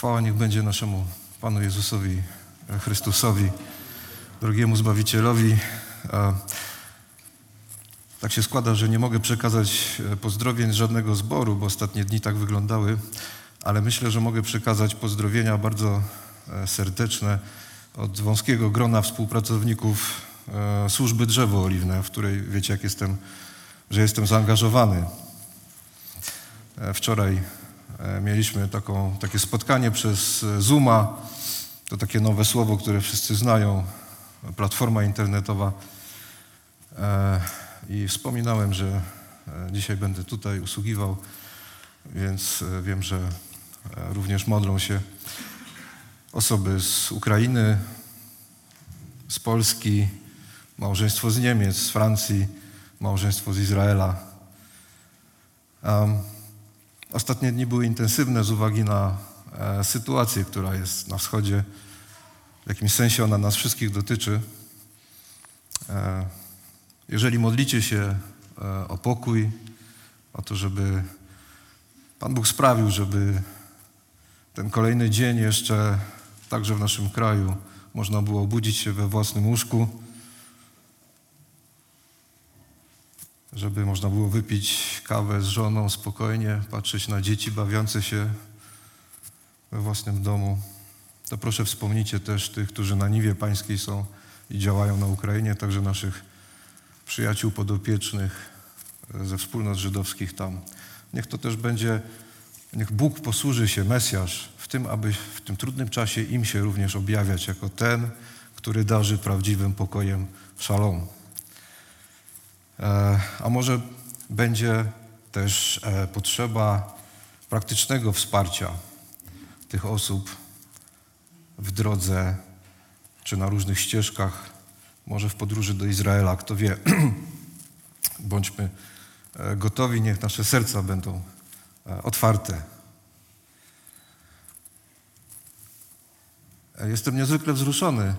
Chwała niech będzie naszemu Panu Jezusowi Chrystusowi, drogiemu Zbawicielowi. Tak się składa, że nie mogę przekazać pozdrowień z żadnego zboru, bo ostatnie dni tak wyglądały, ale myślę, że mogę przekazać pozdrowienia bardzo serdeczne od wąskiego grona współpracowników służby Drzewo Oliwne, w której wiecie, że jestem zaangażowany. Wczoraj mieliśmy takie spotkanie przez Zooma, to takie nowe słowo, które wszyscy znają, platforma internetowa. I wspominałem, że dzisiaj będę tutaj usługiwał, więc wiem, że również modlą się osoby z Ukrainy, z Polski, małżeństwo z Niemiec, z Francji, małżeństwo z Izraela. Ostatnie dni były intensywne z uwagi na sytuację, która jest na wschodzie. W jakimś sensie ona nas wszystkich dotyczy. Jeżeli modlicie się o pokój, o to, żeby Pan Bóg sprawił, żeby ten kolejny dzień jeszcze także w naszym kraju można było obudzić się we własnym łóżku, żeby można było wypić kawę z żoną spokojnie, patrzeć na dzieci bawiące się we własnym domu, to proszę wspomnijcie też tych, którzy na niwie pańskiej są i działają na Ukrainie, także naszych przyjaciół podopiecznych ze wspólnot żydowskich tam. Niech to też będzie, niech Bóg posłuży się, Mesjasz, w tym, aby w tym trudnym czasie im się również objawiać jako ten, który darzy prawdziwym pokojem szalom. A może będzie też potrzeba praktycznego wsparcia tych osób w drodze czy na różnych ścieżkach, może w podróży do Izraela, kto wie. Bądźmy gotowi, niech nasze serca będą otwarte. Jestem niezwykle wzruszony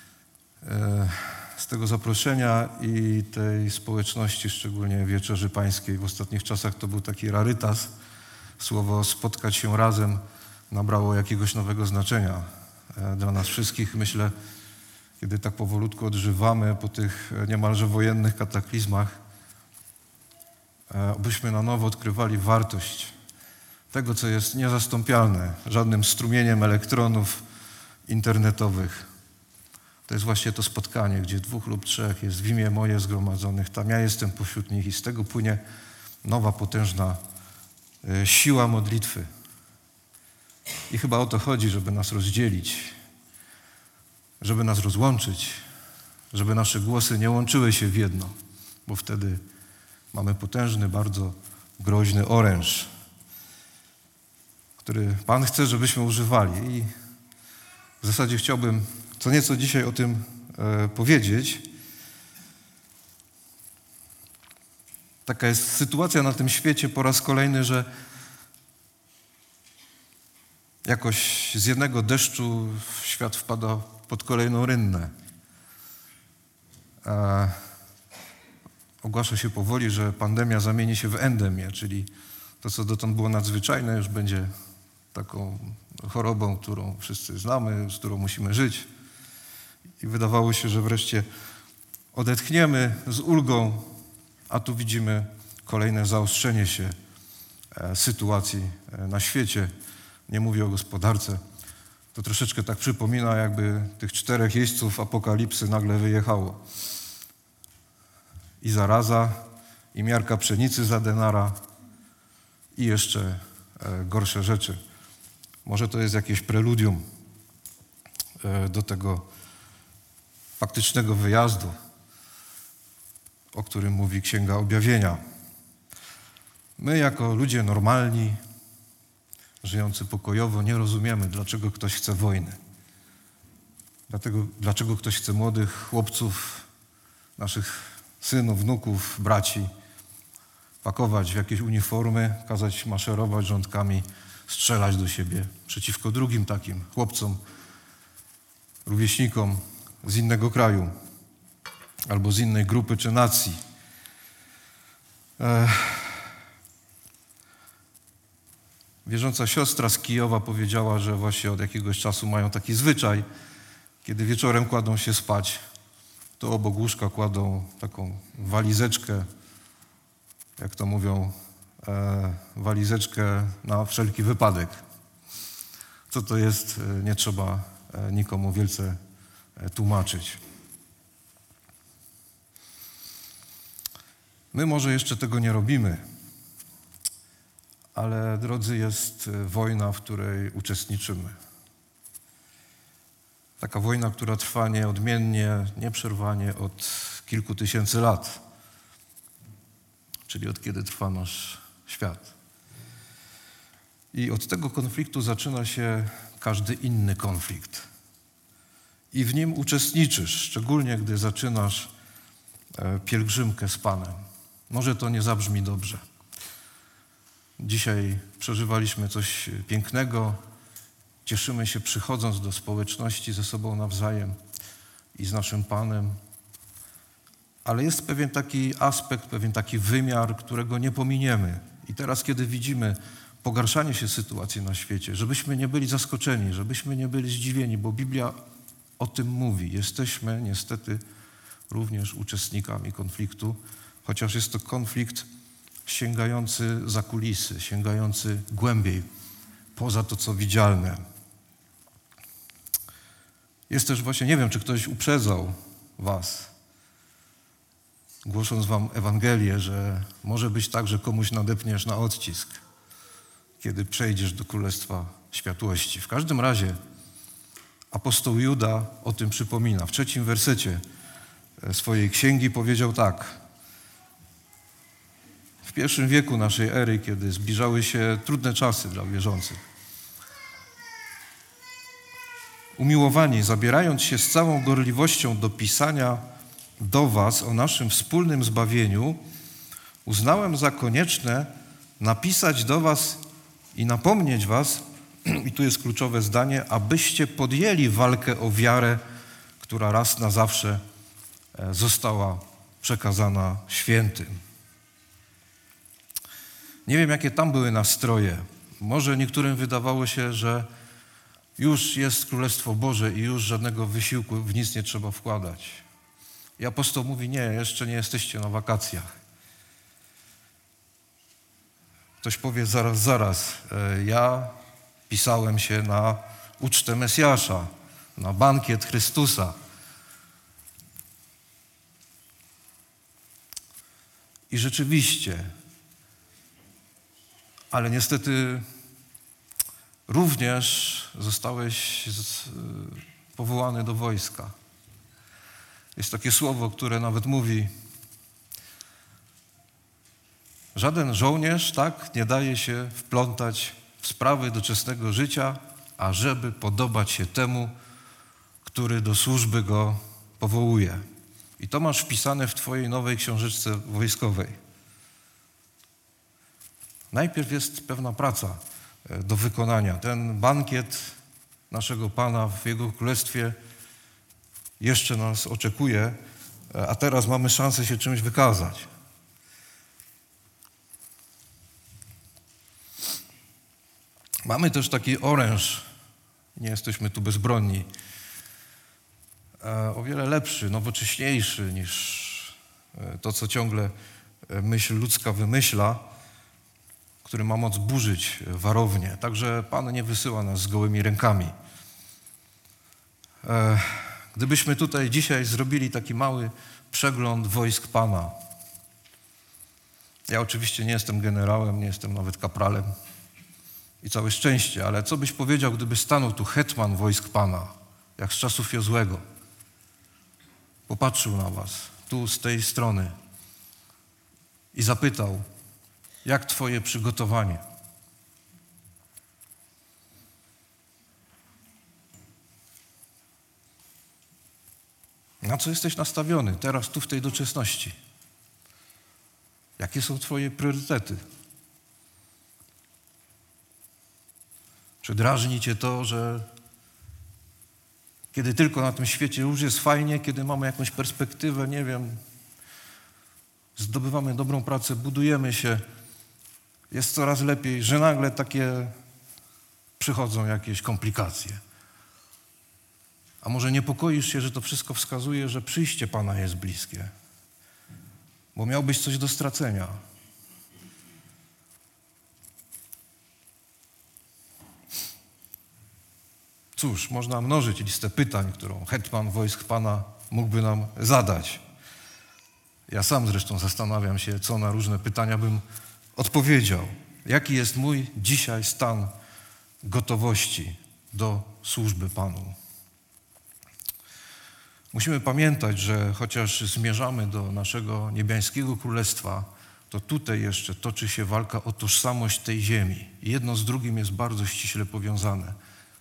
z tego zaproszenia i tej społeczności, szczególnie Wieczerzy Pańskiej. W ostatnich czasach to był taki rarytas. Słowo spotkać się razem nabrało jakiegoś nowego znaczenia dla nas wszystkich. Myślę, kiedy tak powolutku odżywamy po tych niemalże wojennych kataklizmach, abyśmy na nowo odkrywali wartość tego, co jest niezastąpialne żadnym strumieniem elektronów internetowych. To jest właśnie to spotkanie, gdzie 2 lub 3 jest w imię moje zgromadzonych. Tam ja jestem pośród nich i z tego płynie nowa, potężna siła modlitwy. I chyba o to chodzi, żeby nas rozdzielić, żeby nas rozłączyć, żeby nasze głosy nie łączyły się w jedno, bo wtedy mamy potężny, bardzo groźny oręż, który Pan chce, żebyśmy używali. I w zasadzie chciałbym co nieco dzisiaj o tym powiedzieć. Taka jest sytuacja na tym świecie po raz kolejny, że jakoś z jednego deszczu świat wpada pod kolejną rynnę. Ogłasza się powoli, że pandemia zamieni się w endemię, czyli to, co dotąd było nadzwyczajne, już będzie taką chorobą, którą wszyscy znamy, z którą musimy żyć. I wydawało się, że wreszcie odetchniemy z ulgą, a tu widzimy kolejne zaostrzenie się sytuacji na świecie. Nie mówię o gospodarce. To troszeczkę tak przypomina, jakby tych 4 jeźdźców apokalipsy nagle wyjechało. I zaraza, i miarka pszenicy za denara, i jeszcze gorsze rzeczy. Może to jest jakieś preludium do tego faktycznego wyjazdu, o którym mówi Księga Objawienia. My jako ludzie normalni, żyjący pokojowo, nie rozumiemy, dlaczego ktoś chce wojny. Dlaczego ktoś chce młodych chłopców, naszych synów, wnuków, braci pakować w jakieś uniformy, kazać maszerować rządkami, strzelać do siebie przeciwko drugim takim chłopcom, rówieśnikom z innego kraju albo z innej grupy czy nacji. Wierząca siostra z Kijowa powiedziała, że właśnie od jakiegoś czasu mają taki zwyczaj, kiedy wieczorem kładą się spać, to obok łóżka kładą taką walizeczkę, jak to mówią, walizeczkę na wszelki wypadek. Co to jest, nie trzeba nikomu wielce tłumaczyć. My może jeszcze tego nie robimy, ale drodzy, jest wojna, w której uczestniczymy. Taka wojna, która trwa nieodmiennie, nieprzerwanie od kilku tysięcy lat, czyli od kiedy trwa nasz świat. I od tego konfliktu zaczyna się każdy inny konflikt. I w nim uczestniczysz, szczególnie gdy zaczynasz pielgrzymkę z Panem. Może to nie zabrzmi dobrze. Dzisiaj przeżywaliśmy coś pięknego. Cieszymy się, przychodząc do społeczności ze sobą nawzajem i z naszym Panem. Ale jest pewien taki aspekt, pewien taki wymiar, którego nie pominiemy. I teraz, kiedy widzimy pogarszanie się sytuacji na świecie, żebyśmy nie byli zaskoczeni, żebyśmy nie byli zdziwieni, bo Biblia o tym mówi. Jesteśmy niestety również uczestnikami konfliktu, chociaż jest to konflikt sięgający za kulisy, sięgający głębiej, poza to, co widzialne. Jest też właśnie, nie wiem, czy ktoś uprzedzał was, głosząc wam Ewangelię, że może być tak, że komuś nadepniesz na odcisk, kiedy przejdziesz do Królestwa Światłości. W każdym razie apostoł Juda o tym przypomina. W 3 wersecie swojej księgi powiedział tak. W I wieku naszej ery, kiedy zbliżały się trudne czasy dla wierzących, umiłowani, zabierając się z całą gorliwością do pisania do was o naszym wspólnym zbawieniu, uznałem za konieczne napisać do was i napomnieć was, i tu jest kluczowe zdanie, abyście podjęli walkę o wiarę, która raz na zawsze została przekazana świętym. Nie wiem, jakie tam były nastroje. Może niektórym wydawało się, że już jest Królestwo Boże i już żadnego wysiłku w nic nie trzeba wkładać. I apostoł mówi, nie, jeszcze nie jesteście na wakacjach. Ktoś powie, zaraz, ja pisałem się na ucztę Mesjasza, na bankiet Chrystusa. I rzeczywiście, ale niestety również zostałeś powołany do wojska. Jest takie słowo, które nawet mówi, żaden żołnierz, tak, nie daje się wplątać w sprawy doczesnego życia, ażeby podobać się temu, który do służby go powołuje. I to masz wpisane w twojej nowej książeczce wojskowej. Najpierw jest pewna praca do wykonania. Ten bankiet naszego Pana w Jego Królestwie jeszcze nas oczekuje, a teraz mamy szansę się czymś wykazać. Mamy też taki oręż, nie jesteśmy tu bezbronni, o wiele lepszy, nowocześniejszy niż to, co ciągle myśl ludzka wymyśla, który ma moc burzyć warownię. Także Pan nie wysyła nas z gołymi rękami. Gdybyśmy tutaj dzisiaj zrobili taki mały przegląd wojsk Pana. Ja oczywiście nie jestem generałem, nie jestem nawet kapralem i całe szczęście, ale co byś powiedział, gdyby stanął tu hetman wojsk Pana, jak z czasów Jozłego, popatrzył na was, tu z tej strony i zapytał, jak twoje przygotowanie? Na co jesteś nastawiony teraz, tu w tej doczesności? Jakie są twoje priorytety? Czy drażni cię to, że kiedy tylko na tym świecie już jest fajnie, kiedy mamy jakąś perspektywę, nie wiem, zdobywamy dobrą pracę, budujemy się, jest coraz lepiej, że nagle takie przychodzą jakieś komplikacje. A może niepokoisz się, że to wszystko wskazuje, że przyjście Pana jest bliskie, bo miałbyś coś do stracenia. Cóż, można mnożyć listę pytań, którą hetman wojsk Pana mógłby nam zadać. Ja sam zresztą zastanawiam się, co na różne pytania bym odpowiedział. Jaki jest mój dzisiaj stan gotowości do służby Panu? Musimy pamiętać, że chociaż zmierzamy do naszego niebiańskiego królestwa, to tutaj jeszcze toczy się walka o tożsamość tej ziemi. Jedno z drugim jest bardzo ściśle powiązane.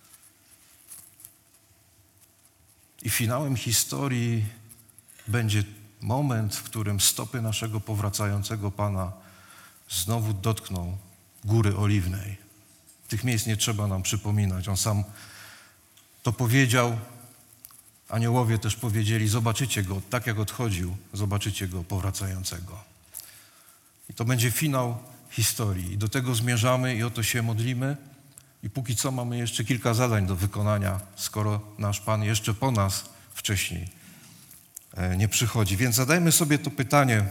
I finałem historii będzie moment, w którym stopy naszego powracającego Pana znowu dotkną Góry Oliwnej. Tych miejsc nie trzeba nam przypominać. On sam to powiedział. Aniołowie też powiedzieli, zobaczycie Go, tak jak odchodził, zobaczycie Go powracającego. I to będzie finał historii. I do tego zmierzamy i o to się modlimy. I póki co mamy jeszcze kilka zadań do wykonania, skoro nasz Pan jeszcze po nas wcześniej nie przychodzi. Więc zadajmy sobie to pytanie,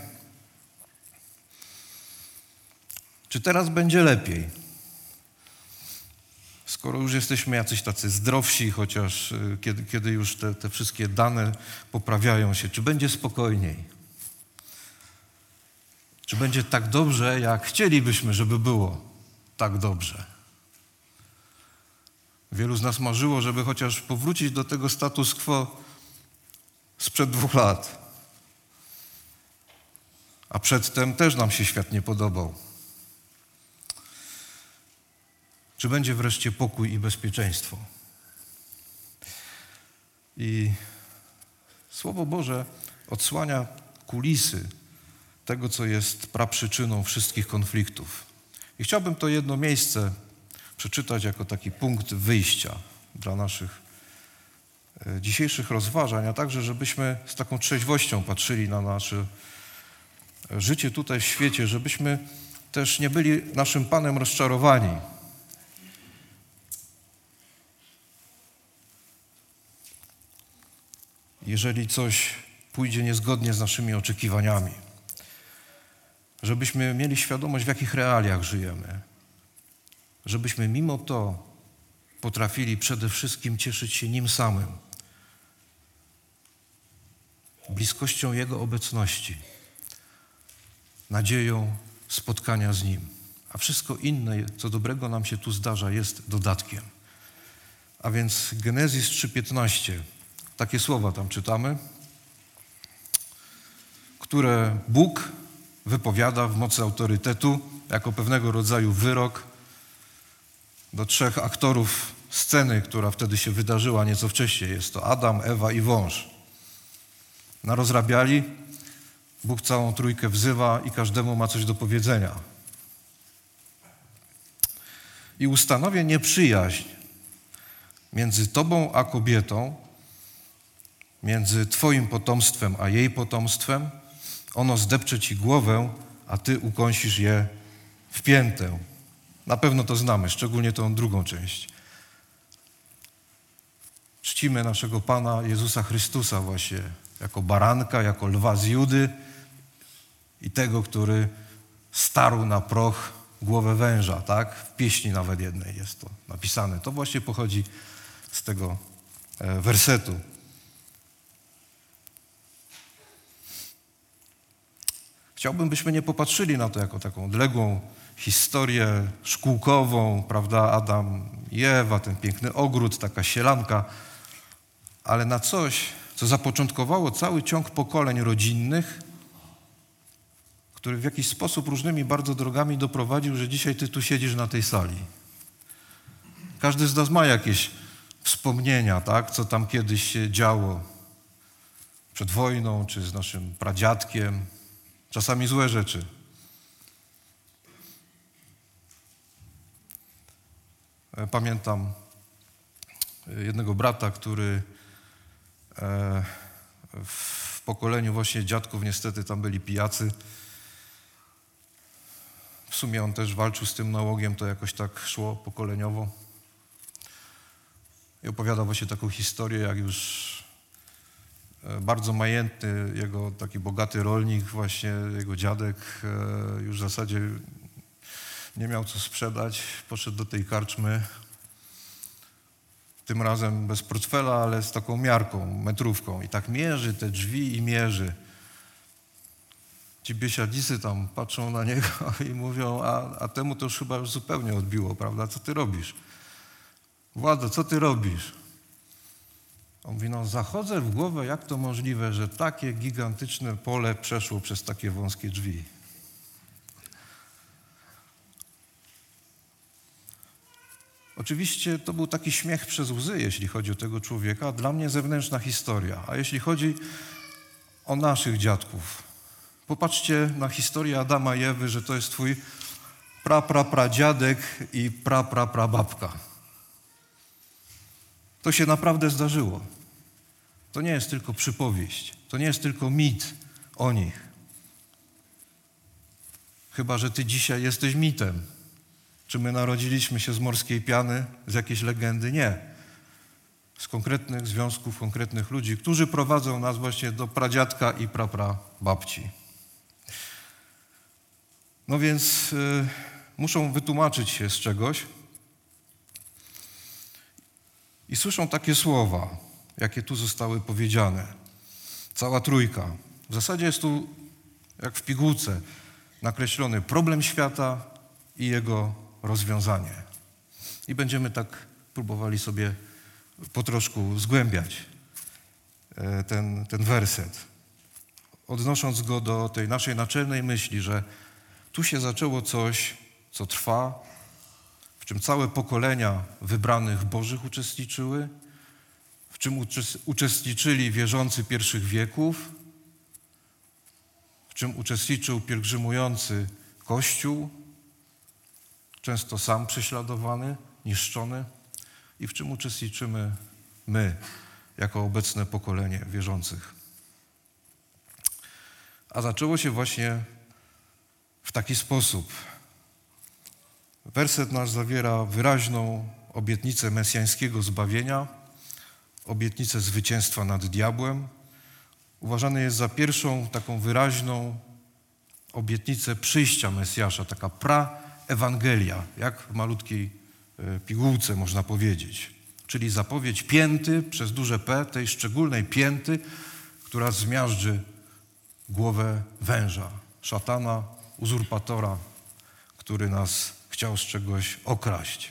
czy teraz będzie lepiej? Skoro już jesteśmy jacyś tacy zdrowsi, chociaż kiedy już te wszystkie dane poprawiają się, czy będzie spokojniej? Czy będzie tak dobrze, jak chcielibyśmy, żeby było tak dobrze? Wielu z nas marzyło, żeby chociaż powrócić do tego status quo sprzed 2 lat. A przedtem też nam się świat nie podobał. Czy będzie wreszcie pokój i bezpieczeństwo? I Słowo Boże odsłania kulisy tego, co jest praprzyczyną wszystkich konfliktów. I chciałbym to jedno miejsce przeczytać jako taki punkt wyjścia dla naszych dzisiejszych rozważań, a także żebyśmy z taką trzeźwością patrzyli na nasze życie tutaj w świecie, żebyśmy też nie byli naszym Panem rozczarowani. Jeżeli coś pójdzie niezgodnie z naszymi oczekiwaniami, żebyśmy mieli świadomość, w jakich realiach żyjemy, żebyśmy mimo to potrafili przede wszystkim cieszyć się Nim samym, bliskością Jego obecności, nadzieją spotkania z Nim, a wszystko inne, co dobrego nam się tu zdarza, jest dodatkiem. A więc Genezis 3:15, takie słowa tam czytamy, które Bóg wypowiada w mocy autorytetu jako pewnego rodzaju wyrok do 3 aktorów sceny, która wtedy się wydarzyła nieco wcześniej. Jest to Adam, Ewa i wąż. Narozrabiali, Bóg całą trójkę wzywa i każdemu ma coś do powiedzenia. I ustanowię nieprzyjaźń między tobą a kobietą, między twoim potomstwem a jej potomstwem. Ono zdepcze ci głowę, a ty ukąsisz je w piętę. Na pewno to znamy, szczególnie tą drugą część. Czcimy naszego Pana Jezusa Chrystusa właśnie jako baranka, jako lwa z Judy i tego, który starł na proch głowę węża, tak? W pieśni nawet jednej jest to napisane. To właśnie pochodzi z tego wersetu. Chciałbym, byśmy nie popatrzyli na to jako taką odległą historię szkółkową, prawda, Adam i Ewa, ten piękny ogród, taka sielanka, ale na coś, co zapoczątkowało cały ciąg pokoleń rodzinnych, który w jakiś sposób różnymi bardzo drogami doprowadził, że dzisiaj ty tu siedzisz na tej sali. Każdy z nas ma jakieś wspomnienia, tak, co tam kiedyś się działo przed wojną, czy z naszym pradziadkiem, czasami złe rzeczy. Pamiętam jednego brata, który w pokoleniu właśnie dziadków, niestety tam byli pijacy, W sumie on też walczył z tym nałogiem, to jakoś tak szło pokoleniowo. I opowiada właśnie taką historię, jak już bardzo majętny, jego taki bogaty rolnik, właśnie jego dziadek już w zasadzie nie miał co sprzedać. Poszedł do tej karczmy, tym razem bez portfela, ale z taką miarką, metrówką. I tak mierzy te drzwi i mierzy. Ci biesiadnicy tam patrzą na niego i mówią, a temu to już chyba już zupełnie odbiło, prawda? Co ty robisz? Władzo, co ty robisz? On mówi, no zachodzę w głowę, jak to możliwe, że takie gigantyczne pole przeszło przez takie wąskie drzwi. Oczywiście to był taki śmiech przez łzy, jeśli chodzi o tego człowieka, a dla mnie zewnętrzna historia. A jeśli chodzi o naszych dziadków, popatrzcie na historię Adama i Ewy, że to jest twój pradziadek i prababka. To się naprawdę zdarzyło. To nie jest tylko przypowieść, to nie jest tylko mit o nich. Chyba że ty dzisiaj jesteś mitem. Czy my narodziliśmy się z morskiej piany, z jakiejś legendy? Nie. Z konkretnych związków, konkretnych ludzi, którzy prowadzą nas właśnie do pradziadka i prababci. No więc muszą wytłumaczyć się z czegoś i słyszą takie słowa, jakie tu zostały powiedziane. Cała trójka. W zasadzie jest tu, jak w pigułce, nakreślony problem świata i jego rozwiązanie. I będziemy tak próbowali sobie po troszku zgłębiać ten werset, odnosząc go do tej naszej naczelnej myśli, że tu się zaczęło coś, co trwa, w czym całe pokolenia wybranych Bożych uczestniczyły, w czym uczestniczyli wierzący pierwszych wieków, w czym uczestniczył pielgrzymujący Kościół, często sam prześladowany, niszczony, i w czym uczestniczymy my, jako obecne pokolenie wierzących. A zaczęło się właśnie w taki sposób. Werset nasz zawiera wyraźną obietnicę mesjańskiego zbawienia, obietnicę zwycięstwa nad diabłem. Uważany jest za pierwszą taką wyraźną obietnicę przyjścia Mesjasza, taka praewangelia, jak w malutkiej pigułce można powiedzieć. Czyli zapowiedź pięty przez duże P, tej szczególnej pięty, która zmiażdży głowę węża, szatana, uzurpatora, który nas chciał z czegoś okraść.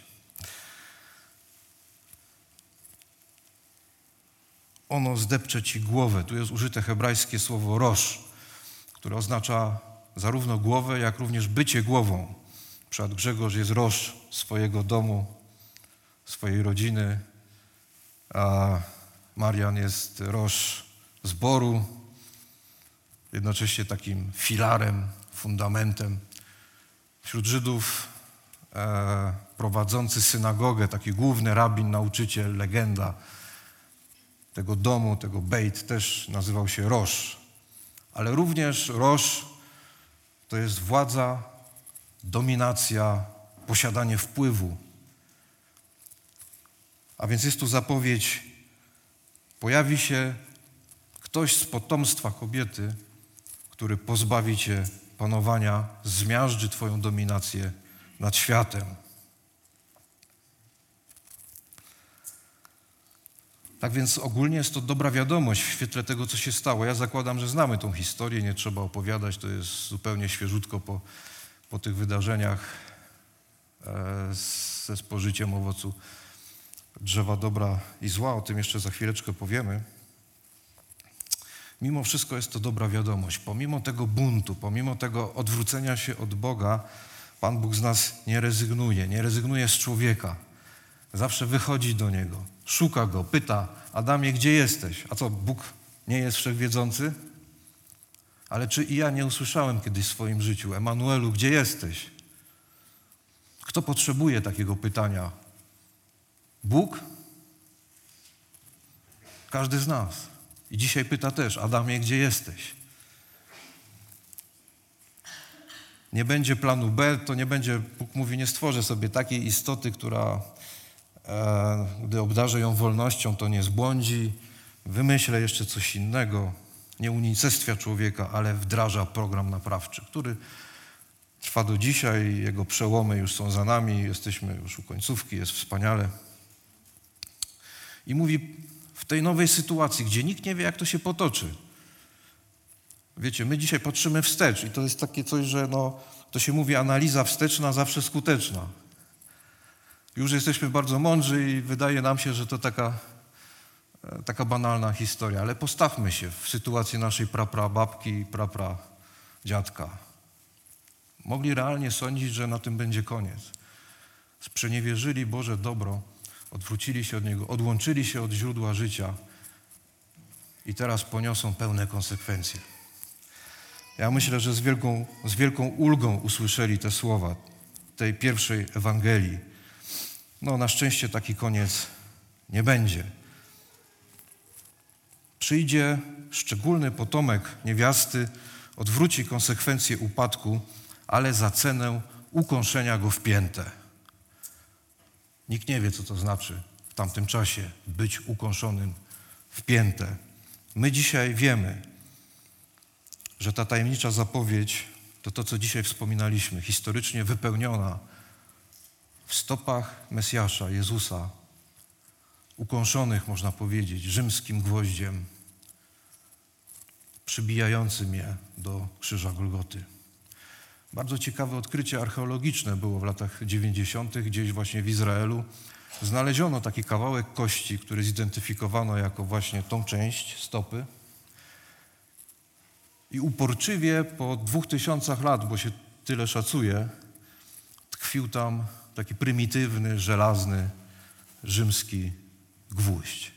Ono zdepcze ci głowę. Tu jest użyte hebrajskie słowo rosz, które oznacza zarówno głowę, jak również bycie głową. Przykład Grzegorz jest rosz swojego domu, swojej rodziny, a Marian jest rosz zboru, jednocześnie takim filarem, fundamentem. Wśród Żydów prowadzący synagogę, taki główny rabin, nauczyciel, legenda tego domu, tego bejt też nazywał się rosz. Ale również rosz to jest władza, dominacja, posiadanie wpływu. A więc jest tu zapowiedź, pojawi się ktoś z potomstwa kobiety, który pozbawi cię panowania, zmiażdży twoją dominację nad światem. Tak więc ogólnie jest to dobra wiadomość w świetle tego, co się stało. Ja zakładam, że znamy tą historię, nie trzeba opowiadać, to jest zupełnie świeżutko po tych wydarzeniach ze spożyciem owocu drzewa dobra i zła. O tym jeszcze za chwileczkę powiemy. Mimo wszystko jest to dobra wiadomość. Pomimo tego buntu, pomimo tego odwrócenia się od Boga, Pan Bóg z nas nie rezygnuje z człowieka. Zawsze wychodzi do niego, szuka go, pyta: Adamie, gdzie jesteś? A co, Bóg nie jest wszechwiedzący? Ale czy i ja nie usłyszałem kiedyś w swoim życiu: Emanuelu, gdzie jesteś? Kto potrzebuje takiego pytania? Bóg? Każdy z nas. I dzisiaj pyta też: Adamie, gdzie jesteś? Nie będzie planu B, to nie będzie, Bóg mówi, nie stworzę sobie takiej istoty, która, gdy obdarzę ją wolnością, to nie zbłądzi. Wymyślę jeszcze coś innego. Nie unicestwia człowieka, ale wdraża program naprawczy, który trwa do dzisiaj. Jego przełomy już są za nami. Jesteśmy już u końcówki, jest wspaniale. I mówi, w tej nowej sytuacji, gdzie nikt nie wie, jak to się potoczy. Wiecie, my dzisiaj patrzymy wstecz i to jest takie coś, że to się mówi, analiza wsteczna zawsze skuteczna. Już jesteśmy bardzo mądrzy i wydaje nam się, że to taka banalna historia, ale postawmy się w sytuacji naszej praprababki i prapradziadka. Mogli realnie sądzić, że na tym będzie koniec. Sprzeniewierzyli Boże dobro, odwrócili się od Niego, odłączyli się od źródła życia i teraz poniosą pełne konsekwencje. Ja myślę, że z wielką ulgą usłyszeli te słowa tej pierwszej Ewangelii. Na szczęście taki koniec nie będzie. Przyjdzie szczególny potomek niewiasty, odwróci konsekwencje upadku, ale za cenę ukąszenia go w piętę. Nikt nie wie, co to znaczy w tamtym czasie być ukąszonym w piętę. My dzisiaj wiemy, że ta tajemnicza zapowiedź to, co dzisiaj wspominaliśmy, historycznie wypełniona w stopach Mesjasza, Jezusa, ukąszonych, można powiedzieć, rzymskim gwoździem, przybijającym je do krzyża Golgoty. Bardzo ciekawe odkrycie archeologiczne było w latach 90. gdzieś właśnie w Izraelu. Znaleziono taki kawałek kości, który zidentyfikowano jako właśnie tą część stopy. I uporczywie po 2000 lat, bo się tyle szacuje, tkwił tam taki prymitywny, żelazny, rzymski gwóźdź.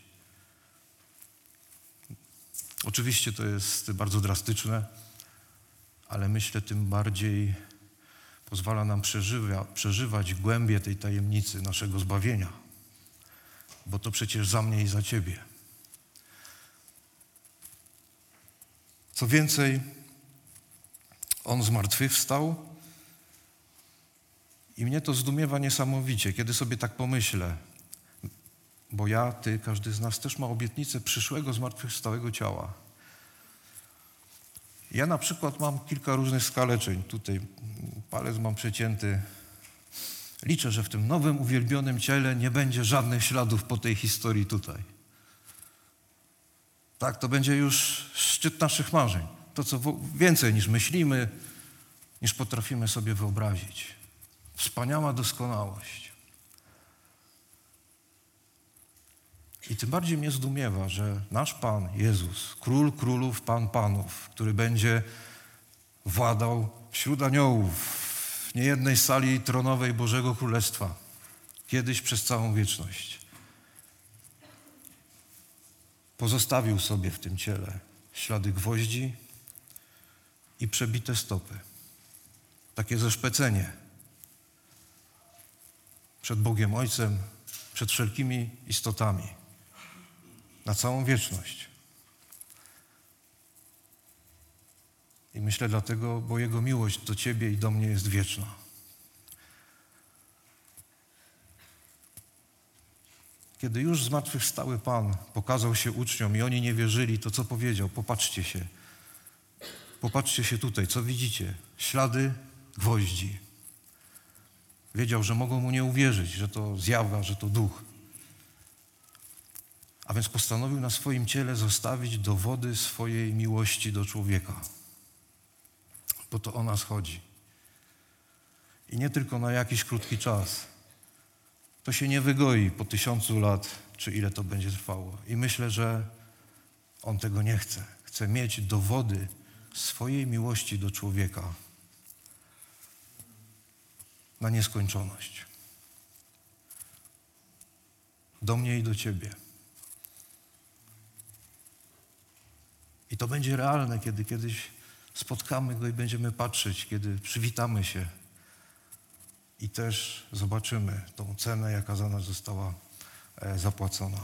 Oczywiście to jest bardzo drastyczne, ale myślę, tym bardziej pozwala nam przeżywać głębię tej tajemnicy naszego zbawienia, bo to przecież za mnie i za ciebie. Co więcej, On zmartwychwstał i mnie to zdumiewa niesamowicie, kiedy sobie tak pomyślę, bo ja, ty, każdy z nas też ma obietnicę przyszłego zmartwychwstałego ciała. Ja na przykład mam kilka różnych skaleczeń. Tutaj palec mam przecięty. Liczę, że w tym nowym, uwielbionym ciele nie będzie żadnych śladów po tej historii tutaj. Tak, to będzie już szczyt naszych marzeń. To, co więcej niż myślimy, niż potrafimy sobie wyobrazić. Wspaniała doskonałość. I tym bardziej mnie zdumiewa, że nasz Pan Jezus, Król Królów, Pan Panów, który będzie władał wśród aniołów w niejednej sali tronowej Bożego Królestwa, kiedyś przez całą wieczność, pozostawił sobie w tym ciele ślady gwoździ i przebite stopy. Takie zeszpecenie przed Bogiem Ojcem, przed wszelkimi istotami. Na całą wieczność. I myślę dlatego, bo Jego miłość do ciebie i do mnie jest wieczna. Kiedy już zmartwychwstały Pan pokazał się uczniom i oni nie wierzyli, to co powiedział? Popatrzcie się. Popatrzcie się tutaj, co widzicie? Ślady gwoździ. Wiedział, że mogą mu nie uwierzyć, że to zjawa, że to duch. A więc postanowił na swoim ciele zostawić dowody swojej miłości do człowieka. Bo to o nas chodzi. I nie tylko na jakiś krótki czas. To się nie wygoi po 1000 lat, czy ile to będzie trwało. I myślę, że On tego nie chce. Chce mieć dowody swojej miłości do człowieka na nieskończoność. Do mnie i do ciebie. I to będzie realne, kiedy kiedyś spotkamy Go i będziemy patrzeć, kiedy przywitamy się i też zobaczymy tą cenę, jaka za nas została zapłacona.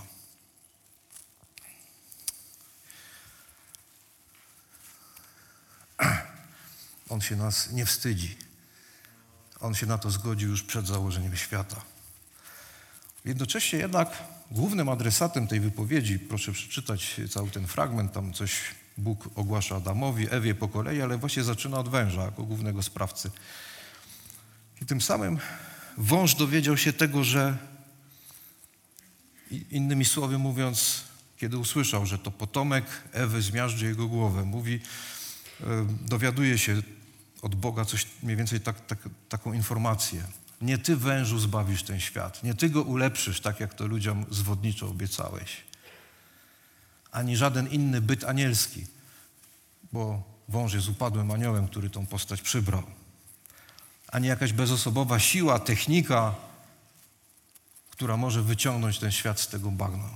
On się nas nie wstydzi. On się na to zgodził już przed założeniem świata. Jednocześnie jednak głównym adresatem tej wypowiedzi, proszę przeczytać cały ten fragment, tam coś Bóg ogłasza Adamowi, Ewie po kolei, ale właśnie zaczyna od węża jako głównego sprawcy. I tym samym wąż dowiedział się tego, że innymi słowy mówiąc, kiedy usłyszał, że to potomek Ewy zmiażdży jego głowę, dowiaduje się od Boga coś mniej więcej taką informację. Nie ty, wężu, zbawisz ten świat. Nie ty go ulepszysz, tak jak to ludziom zwodniczo obiecałeś. Ani żaden inny byt anielski, bo wąż jest upadłym aniołem, który tą postać przybrał. Ani jakaś bezosobowa siła, technika, która może wyciągnąć ten świat z tego bagna.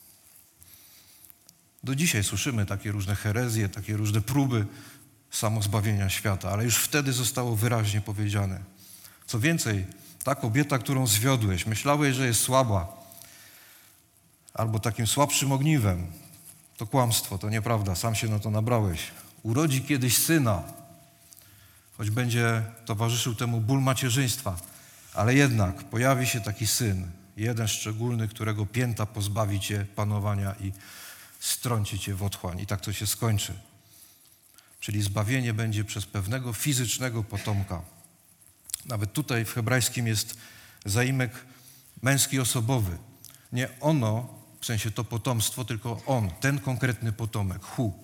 Do dzisiaj słyszymy takie różne herezje, takie różne próby samozbawienia świata, ale już wtedy zostało wyraźnie powiedziane. Co więcej, ta kobieta, którą zwiodłeś, myślałeś, że jest słaba, albo takim słabszym ogniwem. To kłamstwo, to nieprawda, sam się na to nabrałeś. Urodzi kiedyś syna, choć będzie towarzyszył temu ból macierzyństwa, ale jednak pojawi się taki syn, jeden szczególny, którego pięta pozbawi cię panowania i strąci cię w otchłań. I tak to się skończy. Czyli zbawienie będzie przez pewnego fizycznego potomka. Nawet tutaj w hebrajskim jest zaimek męski osobowy. Nie ono, w sensie to potomstwo, tylko on, ten konkretny potomek, Hu.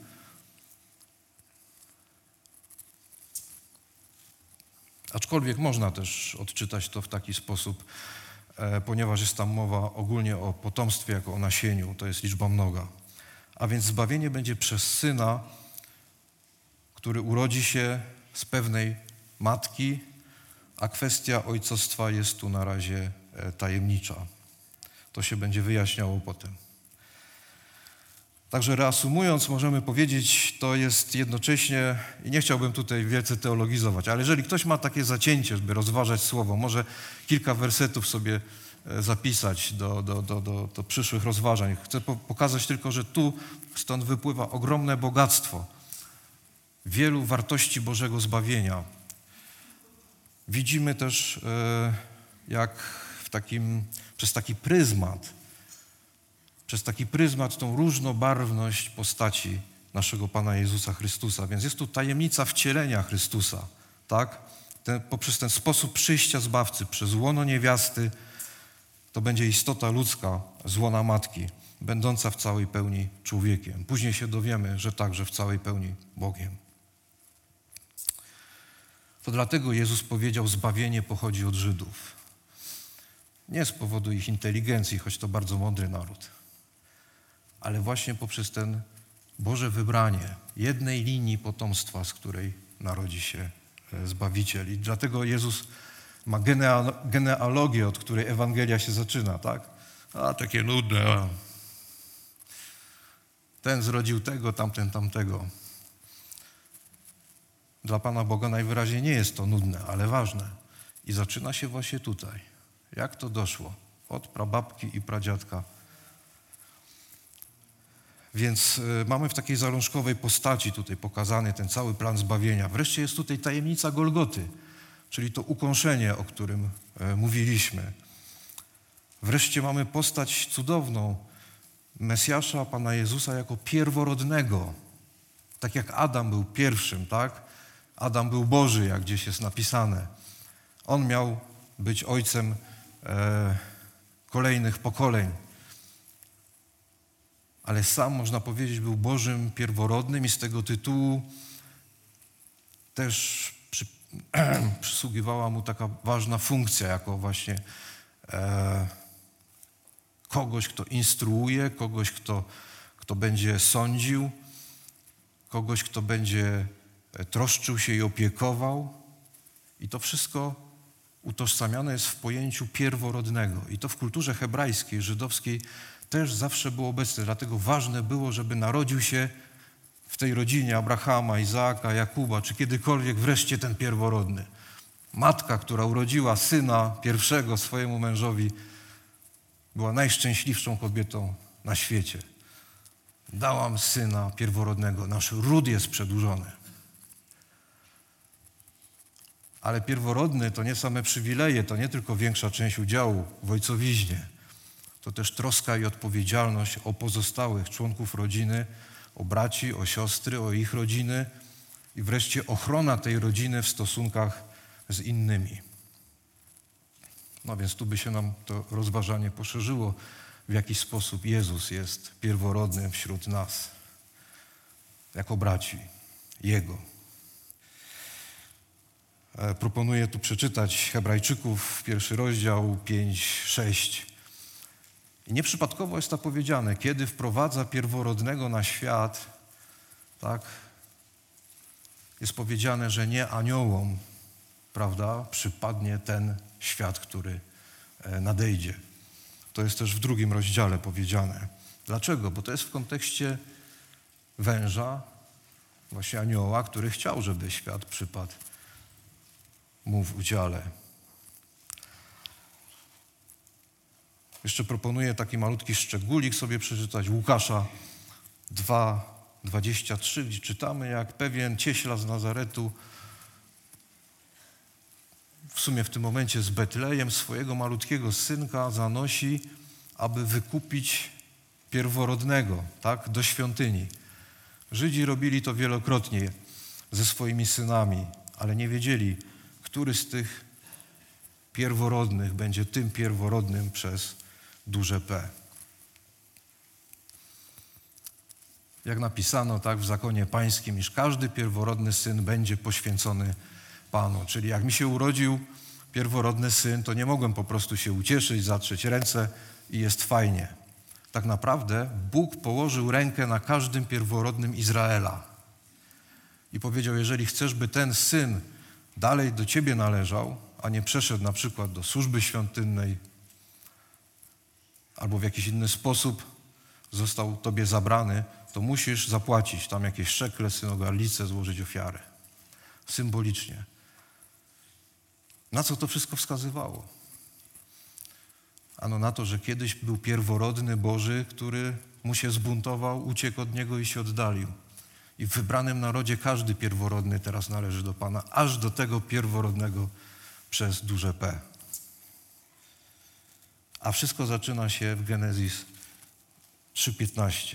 Aczkolwiek można też odczytać to w taki sposób, ponieważ jest tam mowa ogólnie o potomstwie jako o nasieniu, to jest liczba mnoga. A więc zbawienie będzie przez syna, który urodzi się z pewnej matki, a kwestia ojcostwa jest tu na razie tajemnicza. To się będzie wyjaśniało potem. Także reasumując, możemy powiedzieć, to jest jednocześnie, i nie chciałbym tutaj wielce teologizować, ale jeżeli ktoś ma takie zacięcie, żeby rozważać słowo, może kilka wersetów sobie zapisać do przyszłych rozważań. Chcę pokazać tylko, że tu stąd wypływa ogromne bogactwo wielu wartości Bożego zbawienia. Widzimy też, jak przez taki pryzmat tą różnobarwność postaci naszego Pana Jezusa Chrystusa. Więc jest tu tajemnica wcielenia Chrystusa, tak? Poprzez ten sposób przyjścia Zbawcy, przez łono niewiasty, to będzie istota ludzka z łona matki, będąca w całej pełni człowiekiem. Później się dowiemy, że także w całej pełni Bogiem. To dlatego Jezus powiedział, zbawienie pochodzi od Żydów. Nie z powodu ich inteligencji, choć to bardzo mądry naród, ale właśnie poprzez ten Boże wybranie jednej linii potomstwa, z której narodzi się Zbawiciel. I dlatego Jezus ma genealogię, od której Ewangelia się zaczyna, tak? A, takie nudne. Ten zrodził tego, tamten tamtego. Dla Pana Boga najwyraźniej nie jest to nudne, ale ważne. I zaczyna się właśnie tutaj. Jak to doszło? Od prababki i pradziadka. Więc mamy w takiej zalążkowej postaci tutaj pokazany ten cały plan zbawienia. Wreszcie jest tutaj tajemnica Golgoty, czyli to ukąszenie, o którym mówiliśmy. Wreszcie mamy postać cudowną Mesjasza, Pana Jezusa jako pierworodnego. Tak jak Adam był pierwszym, tak? Adam był Boży, jak gdzieś jest napisane. On miał być ojcem kolejnych pokoleń. Ale sam, można powiedzieć, był Bożym pierworodnym i z tego tytułu też przysługiwała mu taka ważna funkcja, jako właśnie kogoś, kto instruuje, kogoś, kto będzie sądził, kogoś, kto będzie troszczył się i opiekował. I to wszystko utożsamiane jest w pojęciu pierworodnego. I to w kulturze hebrajskiej, żydowskiej też zawsze było obecne. Dlatego ważne było, żeby narodził się w tej rodzinie Abrahama, Izaaka, Jakuba, czy kiedykolwiek wreszcie ten pierworodny. Matka, która urodziła syna pierwszego swojemu mężowi, była najszczęśliwszą kobietą na świecie. Dałam syna pierworodnego, nasz ród jest przedłużony. Ale pierworodny to nie same przywileje, to nie tylko większa część udziału w ojcowiźnie. To też troska i odpowiedzialność o pozostałych członków rodziny, o braci, o siostry, o ich rodziny i wreszcie ochrona tej rodziny w stosunkach z innymi. No więc tu by się nam to rozważanie poszerzyło, w jaki sposób Jezus jest pierworodnym wśród nas, jako braci Jego. Proponuję tu przeczytać Hebrajczyków, 1 rozdział, 5-6. I nieprzypadkowo jest to powiedziane, kiedy wprowadza pierworodnego na świat, tak, jest powiedziane, że nie aniołom, prawda, przypadnie ten świat, który nadejdzie. To jest też w 2 rozdziale powiedziane. Dlaczego? Bo to jest w kontekście węża, właśnie anioła, który chciał, żeby świat przypadł mu w udziale. Jeszcze proponuję taki malutki szczególik sobie przeczytać. Łukasza 2:23, gdzie czytamy, jak pewien cieśla z Nazaretu, w sumie w tym momencie z Betlejem, swojego malutkiego synka zanosi, aby wykupić pierworodnego, tak, do świątyni. Żydzi robili to wielokrotnie ze swoimi synami, ale nie wiedzieli, który z tych pierworodnych będzie tym pierworodnym przez duże P. Jak napisano tak w zakonie pańskim, iż każdy pierworodny syn będzie poświęcony Panu. Czyli jak mi się urodził pierworodny syn, to nie mogłem po prostu się ucieszyć, zatrzeć ręce i jest fajnie. Tak naprawdę Bóg położył rękę na każdym pierworodnym Izraela i powiedział, jeżeli chcesz, by ten syn dalej do ciebie należał, a nie przeszedł na przykład do służby świątynnej albo w jakiś inny sposób został tobie zabrany, to musisz zapłacić tam jakieś szekle, synogarlice, złożyć ofiarę. Symbolicznie. Na co to wszystko wskazywało? Ano na to, że kiedyś był pierworodny Boży, który mu się zbuntował, uciekł od Niego i się oddalił. I w wybranym narodzie każdy pierworodny teraz należy do Pana, aż do tego pierworodnego przez duże P. A wszystko zaczyna się w Genezis 3:15.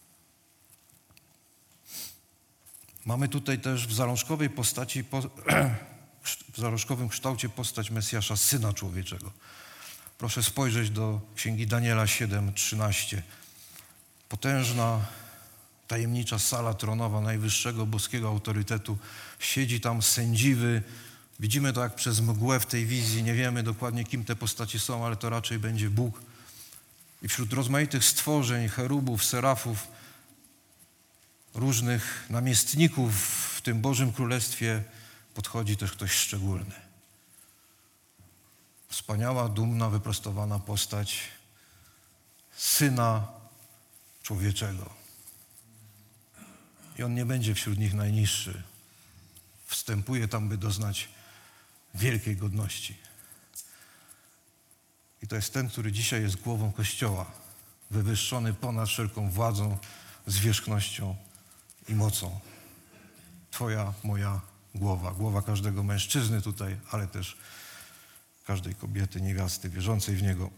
Mamy tutaj też w zalążkowej postaci, w zalążkowym kształcie postać Mesjasza, Syna Człowieczego. Proszę spojrzeć do Księgi Daniela 7:13. Potężna, tajemnicza sala tronowa najwyższego boskiego autorytetu. Siedzi tam sędziwy. Widzimy to jak przez mgłę w tej wizji. Nie wiemy dokładnie, kim te postacie są, ale to raczej będzie Bóg. I wśród rozmaitych stworzeń, cherubów, serafów, różnych namiestników w tym Bożym Królestwie podchodzi też ktoś szczególny. Wspaniała, dumna, wyprostowana postać Syna Człowieczego. I on nie będzie wśród nich najniższy. Wstępuje tam, by doznać wielkiej godności. I to jest ten, który dzisiaj jest głową Kościoła, wywyższony ponad wszelką władzą, zwierzchnością i mocą. Twoja, moja głowa, głowa każdego mężczyzny tutaj, ale też każdej kobiety, niewiasty wierzącej w Niego.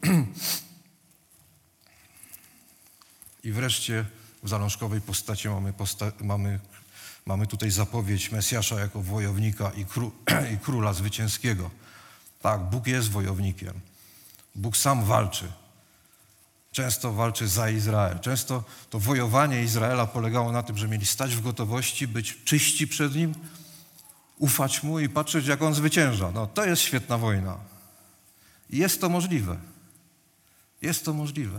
I wreszcie w zalążkowej postaci mamy tutaj zapowiedź Mesjasza jako wojownika i króla zwycięskiego. Tak, Bóg jest wojownikiem. Bóg sam walczy. Często walczy za Izrael. Często to wojowanie Izraela polegało na tym, że mieli stać w gotowości, być czyści przed Nim, ufać Mu i patrzeć, jak On zwycięża. No, to jest świetna wojna. I jest to możliwe. Jest to możliwe.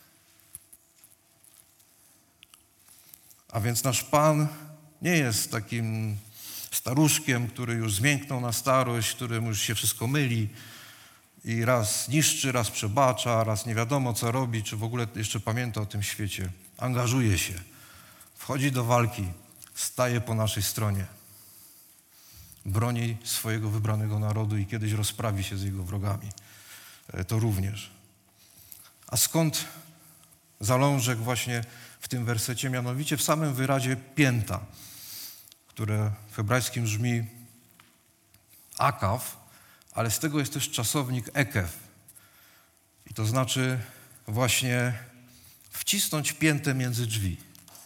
A więc nasz Pan nie jest takim staruszkiem, który już zmięknął na starość, któremu już się wszystko myli i raz niszczy, raz przebacza, raz nie wiadomo co robi, czy w ogóle jeszcze pamięta o tym świecie. Angażuje się, wchodzi do walki, staje po naszej stronie. Broni swojego wybranego narodu i kiedyś rozprawi się z jego wrogami. To również. A skąd zalążek właśnie w tym wersecie? Mianowicie w samym wyrazie pięta, które w hebrajskim brzmi akaw, ale z tego jest też czasownik ekew. I to znaczy właśnie wcisnąć piętę między drzwi.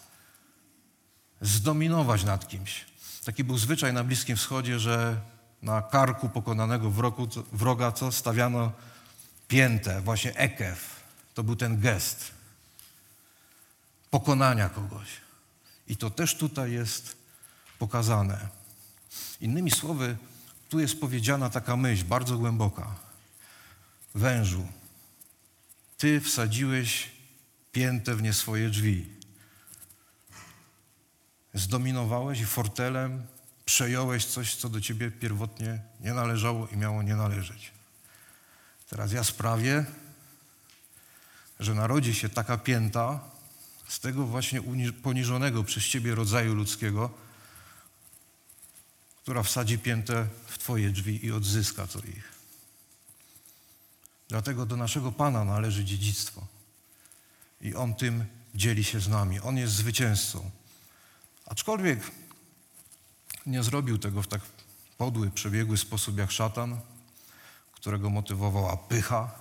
Zdominować nad kimś. Taki był zwyczaj na Bliskim Wschodzie, że na karku pokonanego wroga co stawiano piętę, właśnie ekew. To był ten gest pokonania kogoś. I to też tutaj jest pokazane. Innymi słowy, tu jest powiedziana taka myśl bardzo głęboka. Wężu, ty wsadziłeś piętę w nie swoje drzwi. Zdominowałeś i fortelem przejąłeś coś, co do ciebie pierwotnie nie należało i miało nie należeć. Teraz ja sprawię, że narodzi się taka pięta z tego właśnie poniżonego przez ciebie rodzaju ludzkiego, która wsadzi piętę w twoje drzwi i odzyska to ich. Dlatego do naszego Pana należy dziedzictwo. I On tym dzieli się z nami. On jest zwycięzcą. Aczkolwiek nie zrobił tego w tak podły, przebiegły sposób jak szatan, którego motywowała pycha,